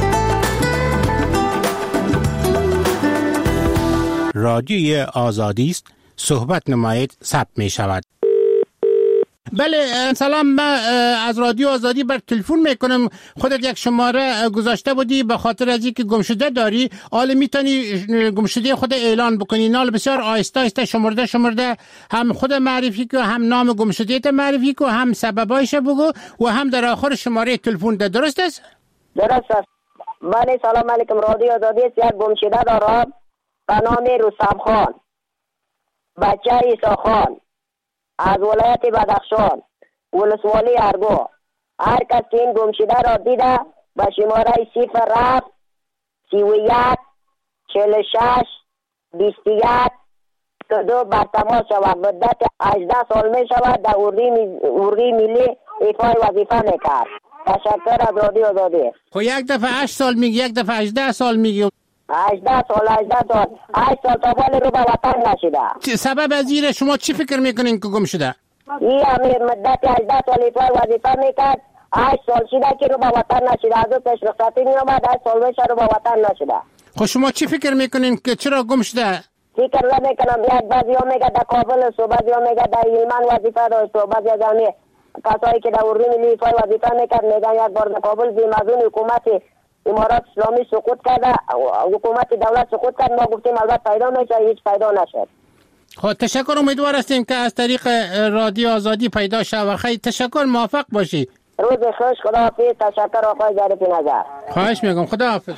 رادیوی آزادی است، صحبت نمایید، ثبت می شود. بله سلام، من از رادیو آزادی بر تلفن میکنم. خودت یک شماره گذاشته بودی به خاطر از اینکه گمشده داری، حالا میتونی گمشده خود اعلان بکنی. نال بسیار آهسته آهسته شمرده هم خود معرفی کو، هم نام گمشده معرفی کو، هم سببایش بگو و هم در آخر شماره تلفن ده. درست است؟ درست است. بله سلام علیکم. رادیو آزادی است. یک گمشده دارم به نام رستم خان، بچه عیسی خان، از ولایت بدخشان، ولسوالی ارگو. هر کس که این گمشده را دیده به شماره 07 31 46 21 22 بر تماس شود. مدت 18 سال می شود در اردوی ملی ایفای وظیفه میکرد. تشکر از رادیو آزادی. خب یک دفعه 8 سال میگی، یک دفعه 18 سال میگی. 18 سال 8 سال تا بالا رو به وطن نشده. سبب از این شما چی فکر میکنین که گم شده؟ این امیر مدت 18 سال ایفای وظیفه میکرد، 8 سال شده که رو به وطن نشده. از اون پیش رخصتی میامد، 8 سال میشه رو به وطن نشده. خب شما چی فکر میکنین که چرا گم شده؟ فکر نمیکنم. یک بعضی ها میگه در کابل است و بعضی ها میگه در هلمند وظیفه داشت و بعضی از همه کسایی که در اردوی ملی ایفای وظیفه میکرد میگن یک بار در کابل بیم از اون حکومت امارات اسلامی سقوط کرده، حکومت دولت سقوط کرد. ما گفتیم البته پیدا نشه، هیچ پیدا نشد. خب تشکر، امیدوار هستیم که از طریق رادیو آزادی پیدا شود. خیلی تشکر، موفق باشی. روز خوش، خداحافظ. تشکر آقای ظریفی نظر. خواهش میکنم، خداحافظ.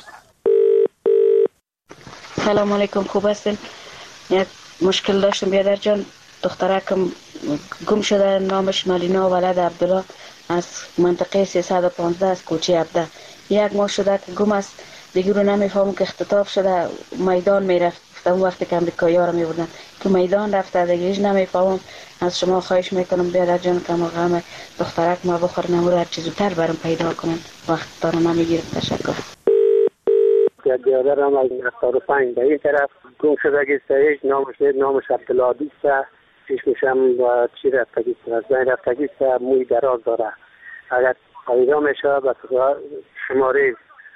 سلام علیکم، خوب هستین؟ یک مشکل داشتم بیادر جان. دخترکم گم شده، نامش ملینا ولد عبدالله، از منطقه 315 از کوچه عبده. یک ماه شده که گم است، دیگه رو نمیفهمم که اختطاف شده، میدان میرفت. اون وقتی که امریکایی ها رو میبردن که میدان رفته، دیگه هیچ نمیفهمم. از شما خواهش میکنم بیادر جان که ما غم دخترک ما بخورن و هر چیز زودتر برام پیدا کنن، وقت دارم نمیگیرم. تشکر. بیادر هم از 75 به این طرف گم شده گیسته، نامش عبدالله است، چشمشم با چی رفتگی است، از بین رفتگی است، موی دراز داره. اگر پیدا میشه به شماره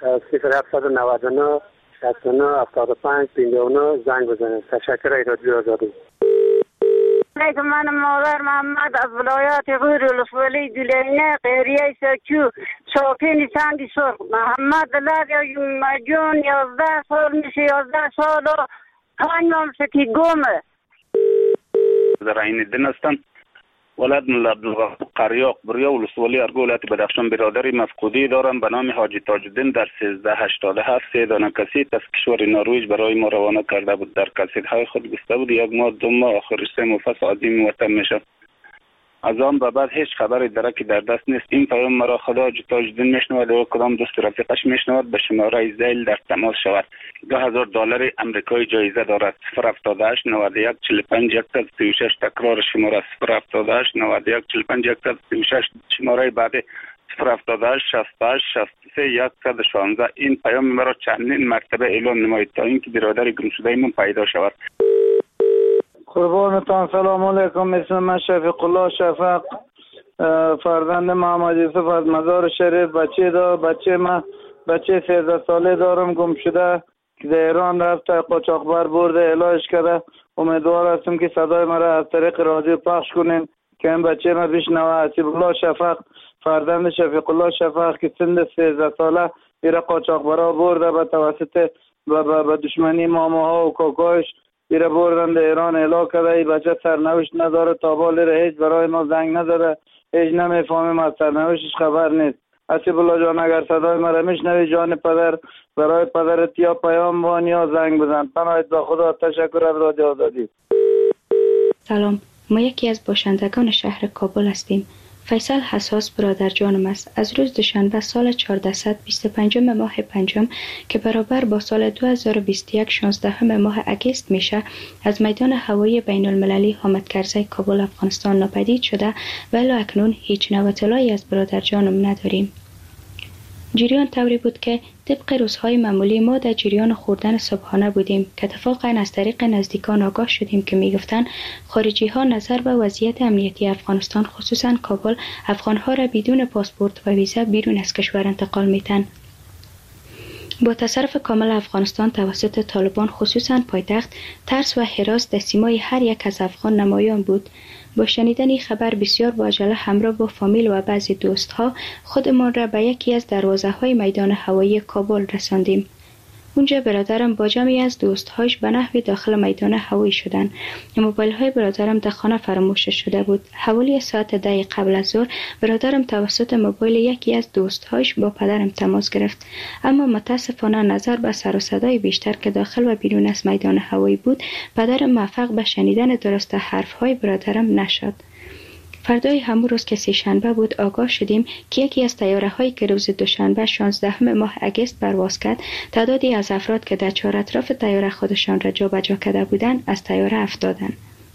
0799 69 75 59 زنگ بزنید. تشکر. رادیو آزادی. من مادر محمد از ولایت غور ولسوالی دولینه قریه ساکو ساکن سنگ سرخ. محمد لگ جون 11 سال میشه، 11 سال و 5 ماه که گمه. در این دن هستم. ولد ملا عبدالغفور قریاق بریا ولسوالی ارگو ولایت بدخشان برادری مفقودی دارم به نام حاجی تاج الدین. در 1387 3 دانه کاسیت از کشور نروژ برای ما روانه کرده بود. در کاسیت‌های خود گفته بود 1 ماه 2 ماه آخرش 3 ماه پس عازم وطن میشه. از آن به بعد هیچ خبری درکی در دست نیست. این پیام مرا خدا حاجی تاج الدین میشنود و کدام دوست رفیقش میشنود به شماره زیل در تماس شود. $2000 امریکایی جایزه دارد. 078 91 45 136 تکرار شماره 078 91 45 136 شماره بعد 078 68 63 116. این پیام مرا چندین مرتبه اعلام نمایید تا اینکه برادر گمشده من پیدا شود. قربانتان. سلام علیکم. اسم من شفیق الله شفق، فرزند محمد یوسف از مزار شریف. بچه 13 ساله دارم، گم شده که در ایران رفته، قاچاقبر برده علاج کرده. امیدوار هستم که صدای مرا از طریق رادیو پخش کنین که این بچه ما بشنوه. حسیب الله شفق، فرزند شفیق الله شفق که سن 13 ساله ایره قاچاقبرها برده به توسط به دشمنی ماماها و کاکایش ایره بردن در ایران اعلا کرده. ای بچه سرنوشت نداره، تا بالی هیچ برای ما زنگ نداره، هیچ نمیفهمیم، از سرنوشتش خبر نیست. حسیب الله جان اگر صدای مرا میشنوی جان پدر، برای پدرت یا پیام وان یا زنگ بزن. پناهت به خدا. تشکر از رادیو آزادی. سلام، ما یکی از باشندگان شهر کابل هستیم. فیصل حساس برادر جانم است. از روز دوشنبه سال 1425 ماه پنجم که برابر با سال 2021 16 ماه اگست میشه، از میدان هوایی بین المللی حامد کرزی کابل افغانستان ناپدید شده و الی اکنون هیچ نوع اطلاعی از برادر جانم نداریم. جریان طوری بود که طبق روزهای معمولی ما در جریان خوردن صبحانه بودیم که اتفاقا از طریق نزدیکان آگاه شدیم که میگفتند خارجی ها نظر به وضعیت امنیتی افغانستان خصوصا کابل افغانها را بدون پاسپورت و ویزا بیرون از کشور انتقال میتن. با تصرف کامل افغانستان توسط طالبان خصوصا پایتخت، ترس و هراس در سیمای هر یک از افغان نمایان بود. با شنیدن این خبر بسیار با عجله همراه با فامیل و بعضی دوستها خودمان را به یکی از دروازه های میدان هوایی کابل رساندیم. اونجا برادرم با جمعی از دوستهاش به نحوی داخل میدان هوایی شدند. موبایل های برادرم در خانه فراموش شده بود. حوالی ساعت 10 قبل از ظهر برادرم توسط موبایل یکی از دوستهاش با پدرم تماس گرفت، اما متاسفانه نظر به سر و صدای بیشتر که داخل و بیرون از میدان هوایی بود، پدرم موفق به شنیدن درست حرف های برادرم نشد. فردای همون روز که سه‌شنبه بود آگاه شدیم که یکی از طیاره هایی که روز دوشنبه 16 ماه اگست پرواز کرد، تعدادی از افراد که در چهار اطراف طیاره خودشان را جابجا کرده بودند از طیاره افتادند.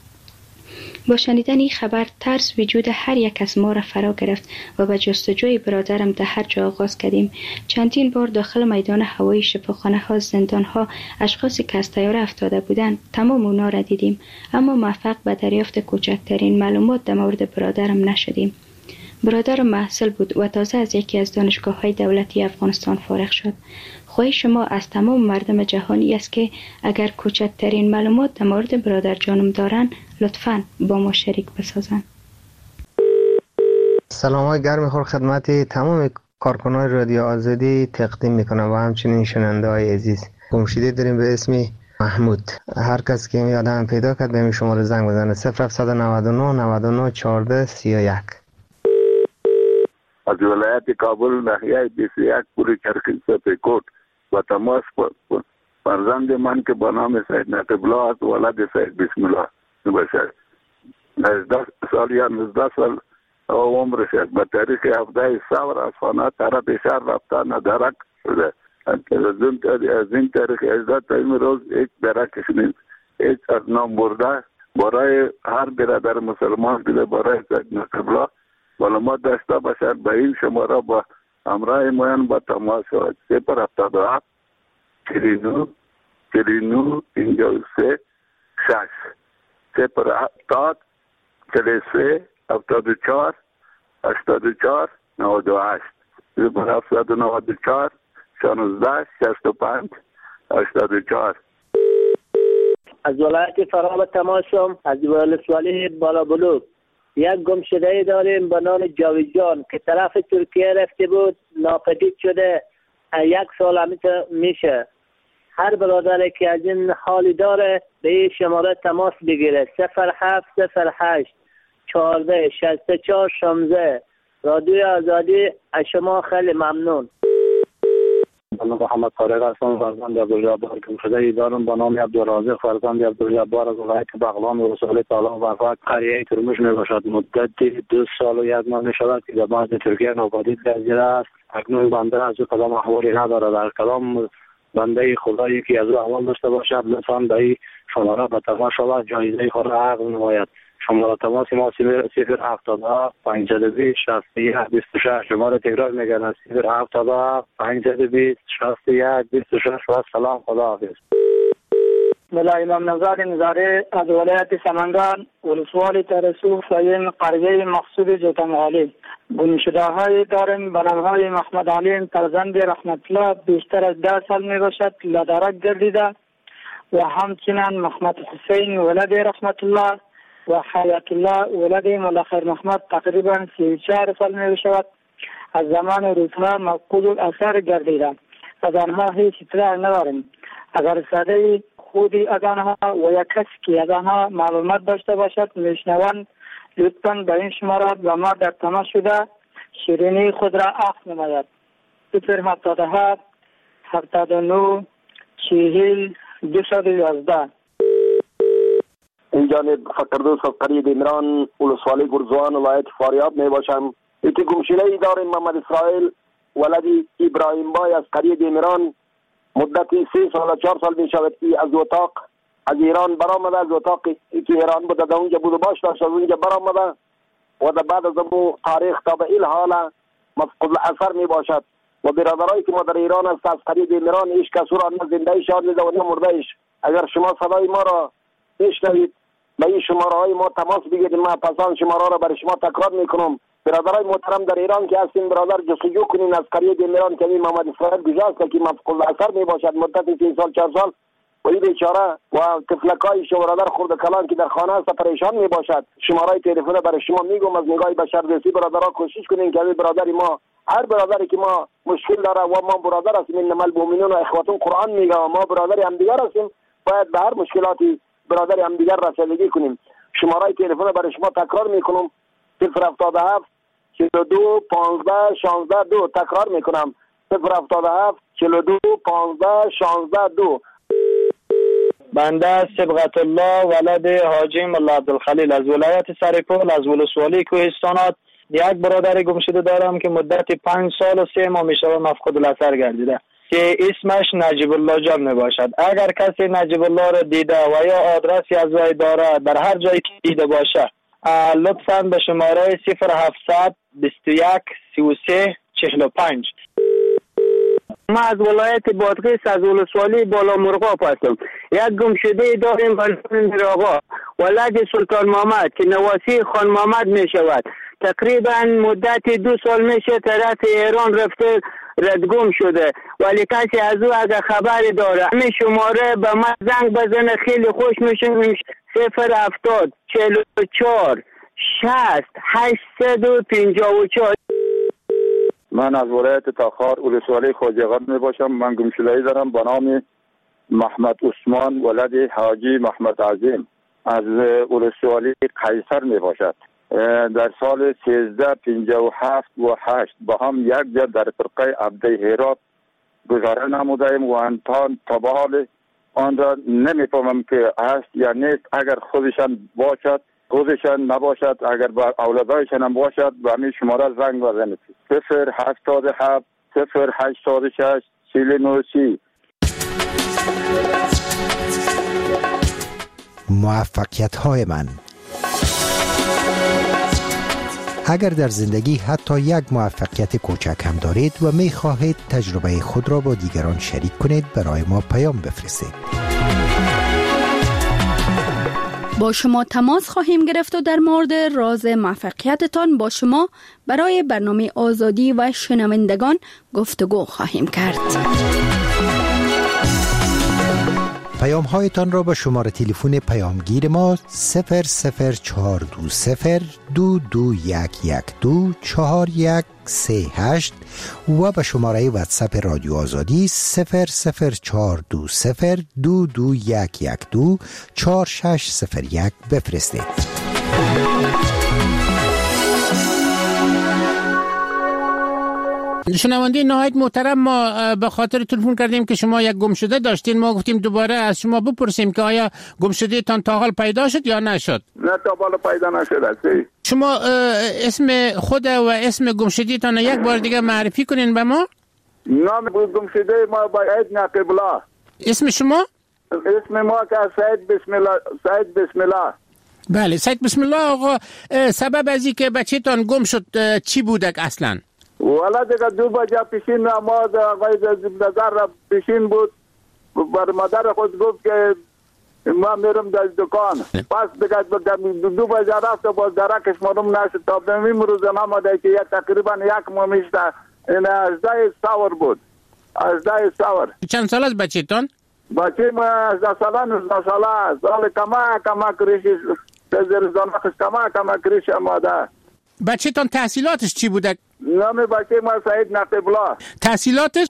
با شنیدن این خبر ترس وجود هر یک از ما را فرا گرفت و به جستجوی برادرم در هر جا آغاز کردیم. چندین بار داخل میدان هوایی، شفاخانه ها، زندان ها، اشخاصی که از طیاره افتاده بودند تمام اونا را دیدیم، اما موفق به دریافت کوچکترین معلومات در مورد برادرم نشدیم. برادرم محصل بود و تازه از یکی از دانشگاه های دولتی افغانستان فارغ شد. خواهش شما از تمام مردم جهانی است که اگر کوچکترین معلومات در مورد برادر جانم دارن لطفاً با ما شریک بسازن. سلام های گرم خور خدمت تمام کارکنان رادیو آزادی تقدیم میکنم و همچنین شنونده های عزیز. گمشده داریم به اسم محمود. هر کس که این آدم پیدا کرد به این شماره زنگ بزنه 0799 99 14 31. از ولایت کابل ناحیه 21 پوری چرخی سپیکوٹ و تماس فرزند من که به نام سید نقیب الله است، ولد سید بسم الله باشد. 19 سال یا 19 سال عمر شد. به تاریخ 17 سال از خانه طرف شهر رفته ندرک شده. از این تاریخ 18 تا این روز یک درکش نیست. هیچ از نام برده برای هر برادر مسلمان دیده برای سید نقیب الله معلومات داشته باشد. به این شماره با همراه موین با تماس شود. 077 49 49 53 6 070 43 74 84 98 094 16 65 84. از ولایت فراب تماشم از ولسوالی بالا بلوک یک گمشده داریم به نام جاویدجان که طرف ترکیه رفته بود، ناپدید شده. 1 سال همیشه میشه. هر برادری که از این حالی داره به این شماره تماس بگیره 0708 14 64 16. رادیو آزادی از شما خیلی ممنون. من محمد طارق هستم، فرزند عبدالجبار گمشده دارم به نام عبدالرازق فرزند عبدالجبار از ولایت بغلان و رسول تعالی وفات. قریه ترمش می باشد. مدت 2 سال و 1 ماه می شود که در بعض ترکیه ناپدید گردیده است. اکنون بنده از او کدام احوالی نداره. در کدام بنده خدایی که از او احوال داشته باشد لطفاً به این شماره به تماس شود، جایزه خود را عقد نماید. شماره تماس ما 077 520 61 26. شماره تکرار میگردم 077 520 61 26 و سلام. خداحافظ. ملا امام نژاد نظاری از ولایت سمنگان ولسوالی ترسو فین قریه مقصود جوتمغالی. گمشده های داریم به نامهای محمد علیم فرزند رحمت الله بیشتر از 10 سال می باشد لدرک گردیده و همچنین محمد حسین ولد رحمت الله و حیات الله ولد ملخیر محمد تقریبا 34 سال می شود. از زمان روزها مفقود الاثر گردیده. از آنها هیچ اطلاع نداریم. اگر ساده خودی از آنها و یک کسی که از آنها معلومات داشته باشد میشنوند لطفاً به این شماره و ما در تماس شده شیرینی خود را عقد نماید. 077 79 40 211. این جانب فقردوس از قریه دیمران ولسوالی گرزوان ولایت فاریاب می باشم. یکی گمشده ای داریم محمد اسرائیل ولدی ابراهیم بای از قریه دیمران. مدتی 3 سال و 4 سال می شود که از اتاق از ایران برآمده. از اتاقی که ایران بوده در اونجا بود و باش داشت از اونجا برآمده و در بعد از امو تاریخ تا به این حال مفقود الاثر می باشد. و برادرایی که ما در ایران است از قریه دیمران هیچ کس را نه زنده شاد دیده و نه مرده ایش. اگر شما صدای ما را بشنوید به این شماره های ما تماس بگیرید. ما پسان شماره را برای شما تکرار میکنم. برادرای محترم در ایران که هستین برادر جستجو کنین از قریه دیمران که محمد اسرائیل گذشته که مفقود الاثر می باشد مدت 3 سال 4 سال و این بیچاره و طفلکای شما برادر خرد کلان که در خانه است پریشان می باشد. شماره تلفن برای شما میگم از نگاه بشردوستی برادرها کوشش کنین که برادری ما هر برادری که ما مشکل داره و ما برادر هستیم انما المؤمنون و اخواتون قرآن میگه و ما برادری هم دیگر هستیم باید به هر مشکلاتی برادری هم دیگر رسیدگی کنیم. شماره تلفن برای شما تکرار میکنم 077 42 15 16 2. تکرار میکنم 077 42 15 16 2. بنده صبغت الله ولد حاجی ملا عبدالخلیل از ولایت سرپل از ولسوالی کوهستانات. یک برادر گمشده دارم که مدت 5 سال و 3 ماه میشه مفقود الاثر گردیده که اسمش نجیب الله جان می باشد. اگر کسی نجیب الله را دیده و یا آدرسی از وی داره در هر جایی که دیده باشه لطفاً به شماره 0700 21 33 45. ما از ولایت بادغیس از ولسوالی بالا مرغاب هستم. یک گمشده داریم بلند آقا ولد سلطان محمد که نواسی خان محمد می شود. تقریبا مدت 2 سال میشه طرف ایران رفته ردگم شده ولی کسی از او اگر خبری داره همین شماره به من زنگ بزنه خیلی خوش میشه. 070 44 60 854. من از ولایت تاخار ولسوالی خواجه‌غر می باشم. من گمشده‌ای دارم به نام محمد عثمان ولد حاجی محمد عظیم از ولسوالی قیصر می باشد. در سال 1357 و 8 با هم یک جا در فرقه عبده هرات گذاره نمودیم و انتان تا به حال آن را نمیفهمم که هست یا نیست. اگر خودشان باشد خودشان نباشد، اگر با اولادایشان هم باشد به همین شماره زنگ بزنید 087 086 4930. موفقیت های من. اگر در زندگی حتی یک موفقیت کوچک هم دارید و می خواهید تجربه خود را با دیگران شریک کنید، برای ما پیام بفرستید. با شما تماس خواهیم گرفت و در مورد راز موفقیتتان با شما برای برنامه آزادی و شنوندگان گفتگو خواهیم کرد. پیام هایتان را با شماره تلفن پیامگیر ما 004202211241138 و به شماره واتساپ رادیو آزادی 0042211124601 بفرستید. شنونده نهایت محترم، ما به خاطر تلفن کردیم که شما یک گمشده داشتین. ما گفتیم دوباره از شما بپرسیم که آیا گمشده تان تا حال پیدا شد یا نشد؟ نه، تا حال پیدا نشد. شما اسم خود و اسم گمشده تان یک بار دیگه معرفی کنین به ما. نام گمشده ما باید نقبلا. اسم شما؟ اسم ما که سید بسم الله. سید بسم الله. بله، سید بسم الله. آقا سبب از اینکه بچه تان گم شد چی بودک اصلا؟ والا دیگه 2 بجه پیشین نماز آقای نظر را پیشین بود. بر مادر خود گفت که ما میرم در دکان. پس دیگه 2 بجه رفت و باز درکش معلوم نشد. تا به امروز نماده که تقریبا 1 ماه میشته. این 18 سور بود. 18 سور. چند سال از بچه تان؟ بچه ما 18 ساله 19 ساله. سال کما کریشی زرزانخش کما کریش آماده. بچه تان تحصیلاتش چی بوده؟ نام بچه ما سعید نقیبلا. تحصیلاتش؟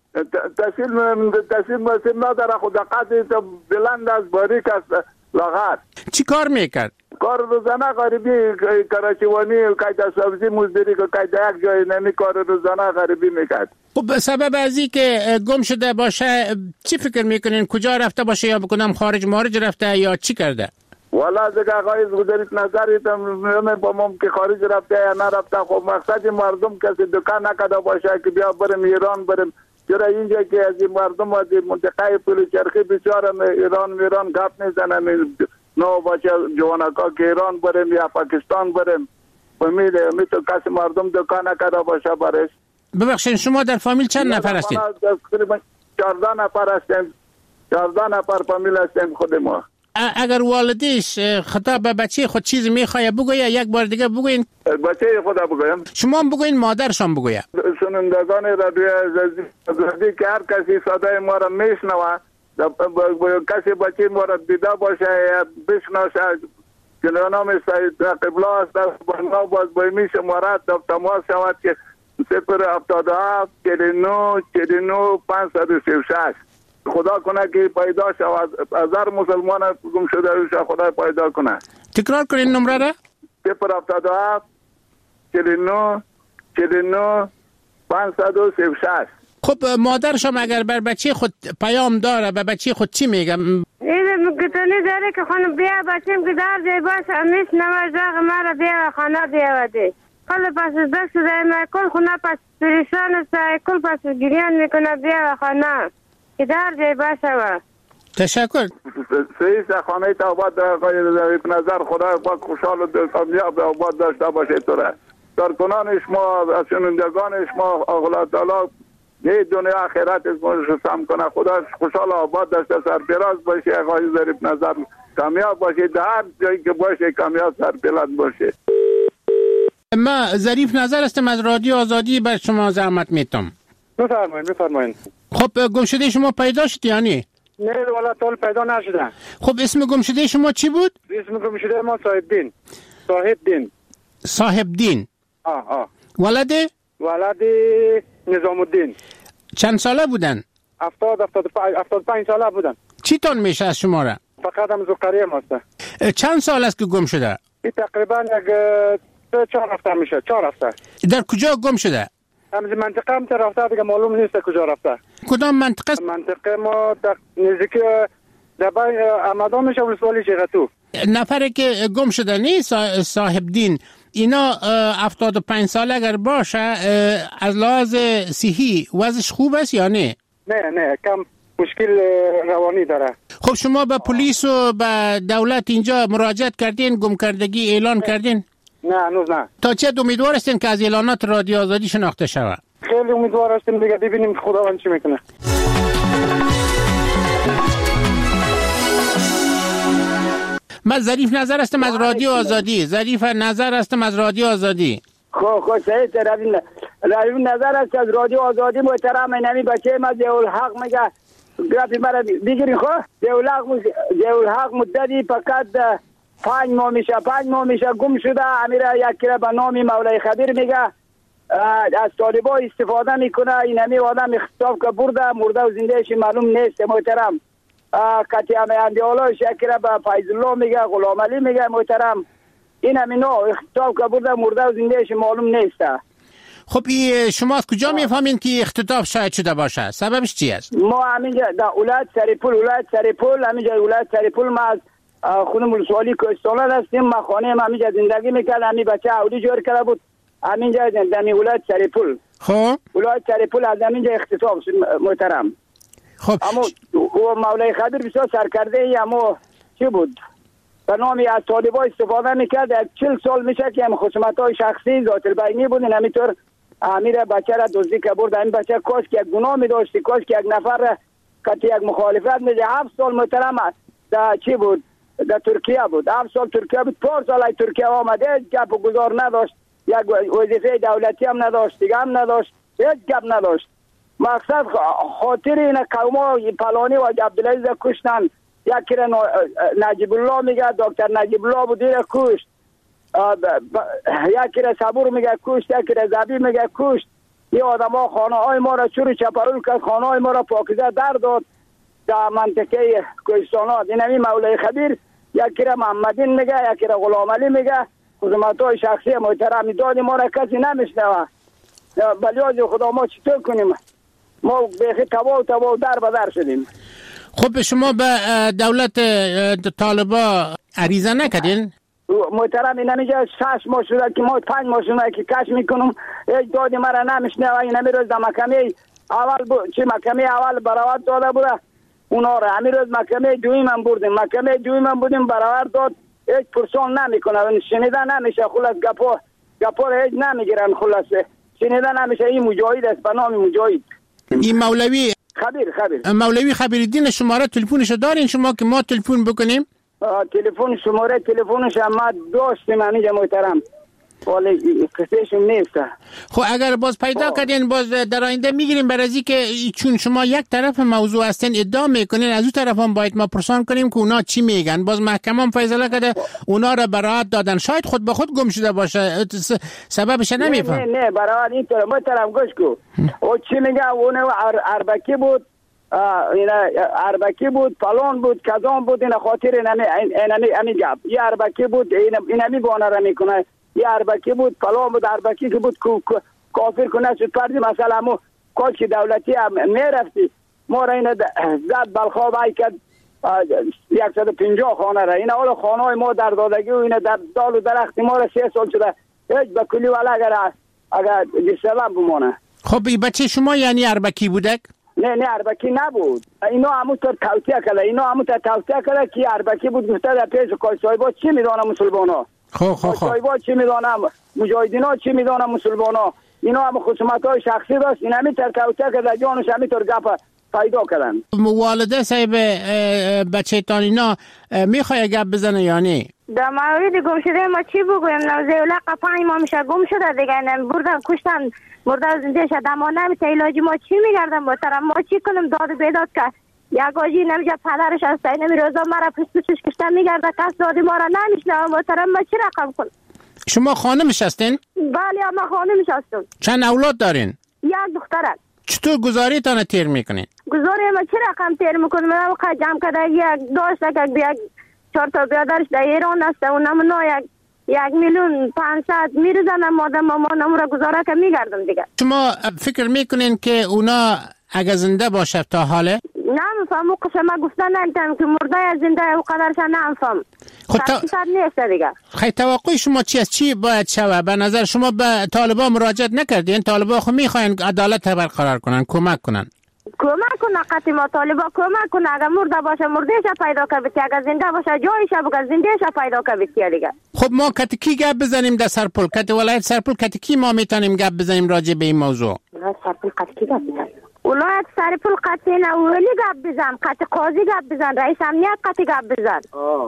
تحصیل نداره، خود قدری تا بلند از باریک است لاغر. چی کار میکرد؟ کار روزانه غریبی، کراچیوانی، قید سبزی مزدوری، قید یک جای نمی کار روزانه غریبی میکرد. خب سبب از این که گم شده باشه چی فکر میکنین؟ کجا رفته باشه یا بکنم خارج مارج رفته یا چی کرده؟ والا دیگه آقای گذارید نظریتم با مم که خارج رفته یا نرفته. خب مقصد مردم کسی دکان نکده باشه که بیا بریم ایران بریم. چرا اینجا که از مردم از منطقه پل چرخی بیچاره ایران گپ میزنن. نو باشه جوانکا که ایران بریم یا پاکستان بریم. می تو کسی مردم دکان نکده باشه برش. ببخشید شما در فامیل چند نفر هستید؟ تقریبا 14 نفر هستیم. 14 نفر فامیل هستیم خود ما. اگر والدیش خطاب به بچه خود چیزی میخواه بگویه، یک بار دیگه بگوین. بچه خدا بگویم. شما هم بگوین، مادرشان بگویه. شنوندگان رادیو آزادی که هر کسی صدای ما را میشنوه، کسی بچه ما را دیده باشه یا بشناسه که نام سید قبلا است، باز بایمی شماره تماس شود که 077 49 49 536. خدا کنه که پیدا شود. از هر مسلمان گم شده روش خدا پیدا کنه. تکرار کنین نمره را. 077 49 49 536. خب مادرشم اگر بر بچه خود پیام داره به بچه خود چی میگم؟ اینه مگتونی داره که خانم بیا بچیم که در جای باشه امیش نمازاق مرا بیا خانه بیاوده. کل پس دست شده ما کل خونه پس پریشان است، کل پس گریان میکنه بیا خانه که در جای باشه و تشکر. سعید خانه تا آباد نظر خدا پاک خوشحال و کامیاب آباد داشته باشه. توره در کنان شما شنوندگان شما الله تعالی نه دنیا آخرت اسمش سم کنه. خدا خوشحال آباد داشته سرفراز باشه. آقای ظریف نظر کامیاب باشه. در هر جایی که باشه کامیاب سرفراز باشه. ما ظریف نظر هستم از رادیو آزادی، بر شما زحمت میتم. بفرمایید. خب گمشده شما پیدا شد یا نه؟ نه والا طول پیدا نشده. خب اسم گمشده شما چی بود؟ اسم گمشده ما صاحب دین. ولده؟ ولد نظام الدین. چند ساله بودن؟ 75 ساله بودن. چی تون میشه از شما را؟ فقط هم زقریه ماسته. چند سال است که گم شده؟ تقریبا یک 4 هفته میشه. 4 هفته. در کجا گم شده؟ همز منطقه هم رفته دیگه معلوم نیست کجا رفته. کدام منطقه؟ منطقه ما نزدیکی دبای آمدان میشه ولسوالی چیغتو. نفری که گم شده نیست صاحب دین، اینا 75 سال اگر باشه از لحاظ صحی وضعش خوب است یا نه؟ نه کم مشکل روانی داره. خب شما به پلیس و به دولت اینجا مراجعت کردین، گم کردگی اعلان کردین؟ نه هنوز نه. تا چه امیدوار هستین که از اعلانات رادیو آزادی شناخته شود؟ خیلی امیدوار هستیم دیگه، ببینیم خداوند چی میکنه. من ظریف نظر هستم از رادیو آزادی. خب سعید روی نظر است از رادیو آزادی. محترم اینمی بچه ما ضیاءالحق میگه گرافی مرا بگیرین. خب ضیاءالحق مدتی فقط 5 ماه میشه گم شده. امیره یکی را به نام مولای خبیر میگه از طالبا استفاده میکنه. اینمی آدم اختطاف که مرده و زندهش معلوم نیست. محترم کتی همه اندیالای شکر به فیض الله میگه، غلام علی میگه. محترم این همینو اختطاف که مرده و زندهش معلوم نیست. خب شما از کجا میفهمین که اختطاف شاید شده باشه؟ سببش چی است؟ ما همینجا در ولایت سرپول ما از خونه ولسوالی کوهستان هستیم. ما خانه ما همینجا زندگی میکرد. همین بچه اولی جور کرده بود همینجا در ولایت سرپول. خب ولایت سرپول از همینجا اختطاف شد. محترم خب اما مولای خبیر بسیار سرکرده ای، اما چی بود به نامی از طالبا استفاده میکرد. 40 سال میشه که هم خصومت های شخصی ذات البینی بودین. همینطور امیر بچه را دزدی که برد. این بچه کاش که یک گناه میداشتی، کاش که یک نفر کتی یک مخالفت میده. 7 سال محترم در چی بود در ترکیه بود. 7 سال ترکیه بود. 4 سال ترکیه آمده گپ و گذار نداشت، یک وظیفه دولتی هم نداشت، دیگه هم نداشت، هیچ گپ نداشت. مقصد خاطر این قوما پلانی و عبدالعزیز کشتن. یکی را نجیب الله میگه، دکتر نجیب الله بود دیره کشت. یکی را صبور میگه کشت، یکی را زبی میگه کشت. این آدم ها خانه های ما را چور چپرول کرد، خانه های ما را پاکیزه در داد در منطقه کوهستانات. این همی مولای خبیر یکی را محمدین میگه، یکی را غلام علی میگه. خدمت های شخصی محترم داد ما را کسی نمیشنوه. بلیاز خدا ما چطور کنیم؟ ما بیخی تباه در بدر شدیم. خب شما به دولت طالبا عریضه نکردین؟ محترم این همیجا 6 ماه شده که ما 5 ماه شده که کش میکنم، هیچ دادی مرا نمیشنوه. این همی روز در محکمه اول محکمه اول براوت داده بوده اونا را. همی روز محکمه دویم هم بودیم براوت داد. هیچ پرسان نمیکنه، شنیده نمیشه. خلاص گپا را هیچ نمیگیرن. خلاص شنیده نمیشه. این مجاهد است به نام مجاهد. این مولوی خبیر خبیرالدین شماره تلفنش دارین شما که ما تلفن بکنیم؟ شماره تلفنش ما داشتیم همینجا محترم، ولی کسیشون نیست. خب اگر باز پیدا کردین باز در آینده میگیریم. برای که چون شما یک طرف موضوع هستین ادعا میکنین، از اون طرف هم باید ما پرسان کنیم که اونا چی میگن. باز محکمه هم فیصله کرده اونا را براعت دادن. شاید خود به خود گم شده باشه، سببش نمیفهم. نه براعت اینطور محترم گوش کو. او چی میگه؟ اون اربکی بود، اربکی بود، فلان بود، کذان بود. این خاطر اینمی گپ. یه اربکی بود، اینمی بانه را میکنه. یه اربکی بود، فلان بود، اربکی که بود کافر کنه شد پردی. مثلا ما کاش که دولتی هم میرفتی ما را این زد بلخواب های کرد 150 خانه را. این اول خانه های ما در دادگی و این در دال و درخت ما را 3 سال شده هیچ به کلی ولی اگر جسلم بمانه. خب این بچه شما یعنی اربکی بودک؟ نه اربکی نبود. اینا همونطور توصیه کرده که اربکی بود. گفته در پیش کاشایبا چی میدانه مسلمان ها، کاشایبا چی میدانه مجاهدین ها، چی میدانه مسلمان ها. اینا هم خصومت های شخصی داشت. این همینطور توصیه کرده جانش همینطور گپ پیدا کردن. والده صاحب بچه تان اینا میخواه گپ بزنه یا نه؟ در مورد گم شده ما چی بگویم؟ ضیاءالحق 5 ماه میشه گم شده دیگه. بردن کشتن مرده و زنده شد. اما نمیشه علاجی ما چی میگردن محترم؟ ما چی کنیم؟ داد بیداد که یک آجی نمیشه پدرش هسته. اینمی روزا مرا پشتش کشتن میگرده. کس دادی ما را نمیشنه محترم. ما چی رقم کنیم؟ شما خانمش هستین؟ بله ما خانمش هستم. چند اولاد دارین؟ یک دخترک. چطور گزاریتان تیر میکنین؟ گزاری ما چه رقم تیر میکنیم؟ من وقت جمع کرده یک داشت که بیا 4 تا بیادرش در ایران است و نمونا 1,500,000 میرزنم مادم ما نمورا گزاره که میگردم دیگه. شما فکر میکنین که اونا اگه زنده باشه تا حاله؟ نمیفهم او قسم ما گفتن نمیتونم که مرده یا زنده او قدرش نمیفهم. تحقیقات نیست دیگه. خیلی توقع شما چی است؟ چی باید شوه؟ به نظر شما به طالبان مراجعت نکردین؟ طالبان خود میخواین عدالت برقرار کنن، کمک کنن. کمک کنه قطعی ما طالبان کمک کنه. اگر مرده باشه مردهش پیدا کنه، اگر زنده باشه جایش بگه زندهش پیدا کنه دیگه. خب ما کتکی گپ بزنیم در سرپل، کت ولایت سرپل کتکی ما میتونیم گپ بزنیم راجع به این موضوع. سرپل کتکی گپ بزنیم. ولایت سرپل قطعی نه ولی گپ بزن، قطع قاضی گپ بزن، رئیس امنیت قطعی گپ بزن.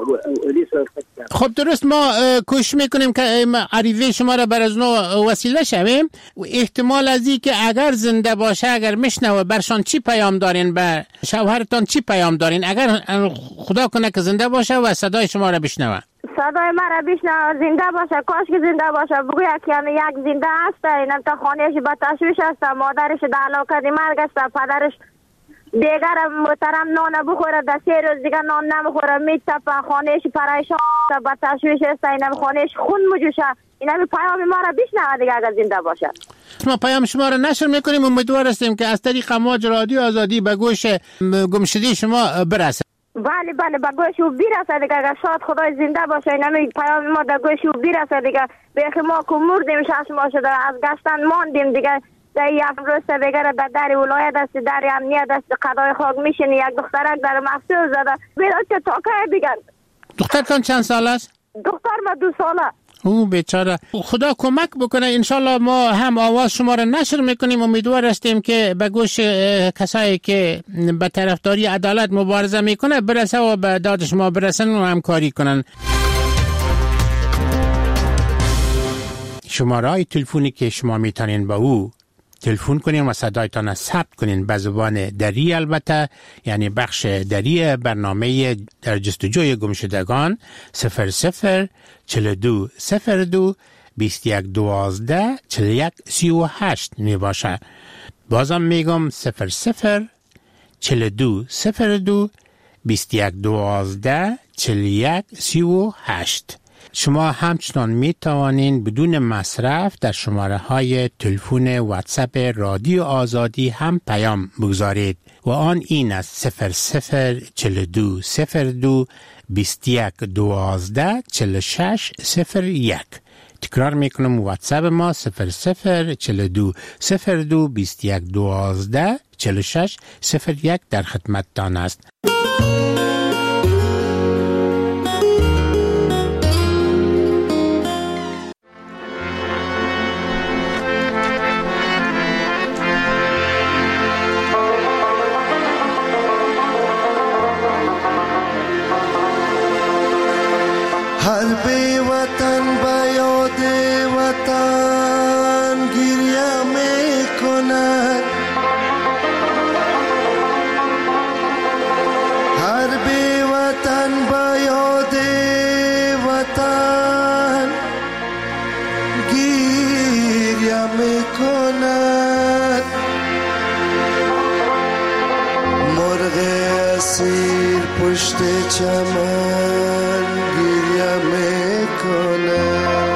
خب درست ما کوشش میکنیم که عریضه شما را بر از نو وسیله شویم. احتمال از این که اگر زنده باشه، اگر میشنوه برشان چی پیام دارین؟ به شوهرتان چی پیام دارین اگر خدا کنه که زنده باشه و صدای شما را بشنوه؟ صدای مرا بشنوه زنده باشه، کاش که زنده باشه. بگو یک زنده هست، اینم تا خانهش با تشویش هست، مادرش در علاقه مرگ است، پدرش دیگر محترم نان بخوره، در 3 روز دیگر نان نمیخوره، میتپه، خانهش پریشان است، با تشویش است، اینم خانهش خون مجوشه. اینم پیام ما را بشنوه دیگه اگر زنده باشه. ما پیام شما را نشر میکنیم، امیدوار هستیم که از طریق امواج رادیو آزادی به گوش گمشده شما برسه. بله به گوش او برسه دیگه. اگر شاید خدای زنده باشه اینم پیام ما در گوش او برسه دیگه. بیخی ما که مردیم 6 ماه شده از گشتن ماندیم دیگه. در یک روز دیگر در ولایت است، در امنیت است، قضای خاک میشینی. یک دخترک در محصول زده بیداد که تاکه بگن. دخترتان چند سال است؟ دختر ما 2 ساله. او بیچاره. خدا کمک بکنه. انشالله ما هم آواز شما را نشر میکنیم. امیدوار هستیم که به گوش کسایی که به طرفداری عدالت مبارزه میکنه برسه و به داد شما برسن و همکاری کنن. شماره تلفنی که شما میتونین با او تلفن کنین و صدایتان ثبت کنین به زبان دری، البته یعنی بخش دری برنامه در جستجوی گمشدگان 00 42 02 21 12 41 38 می باشه. بازم میگم 00 42 02 21 12 41 38. شما همچنان می توانین بدون مصرف در شماره های تلفن واتساپ رادیو آزادی هم پیام بگذارید و آن این است 00 42 02 21 12 46 01. تکرار میکنم واتساپ ما 00 42 02 21 12 46 01 در خدمتتان است. چمن گریه میکنه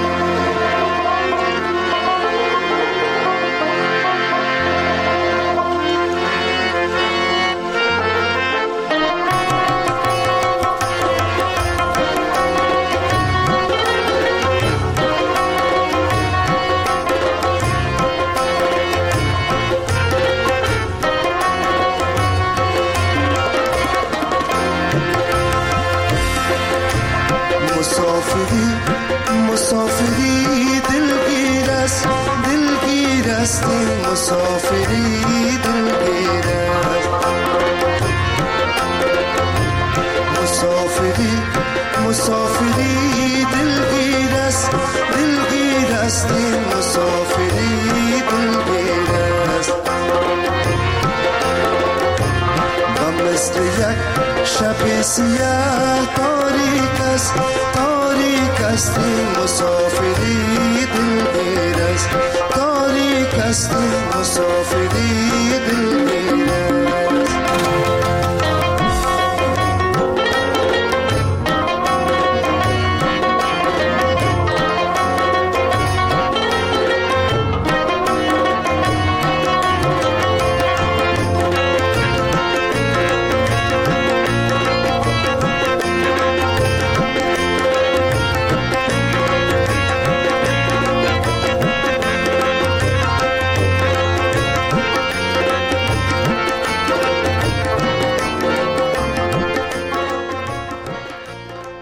مسافری دلگیر است مسافری دلگیر است مسافری دلگیر است مسافری دلگیر است و مثل یک شب سیاه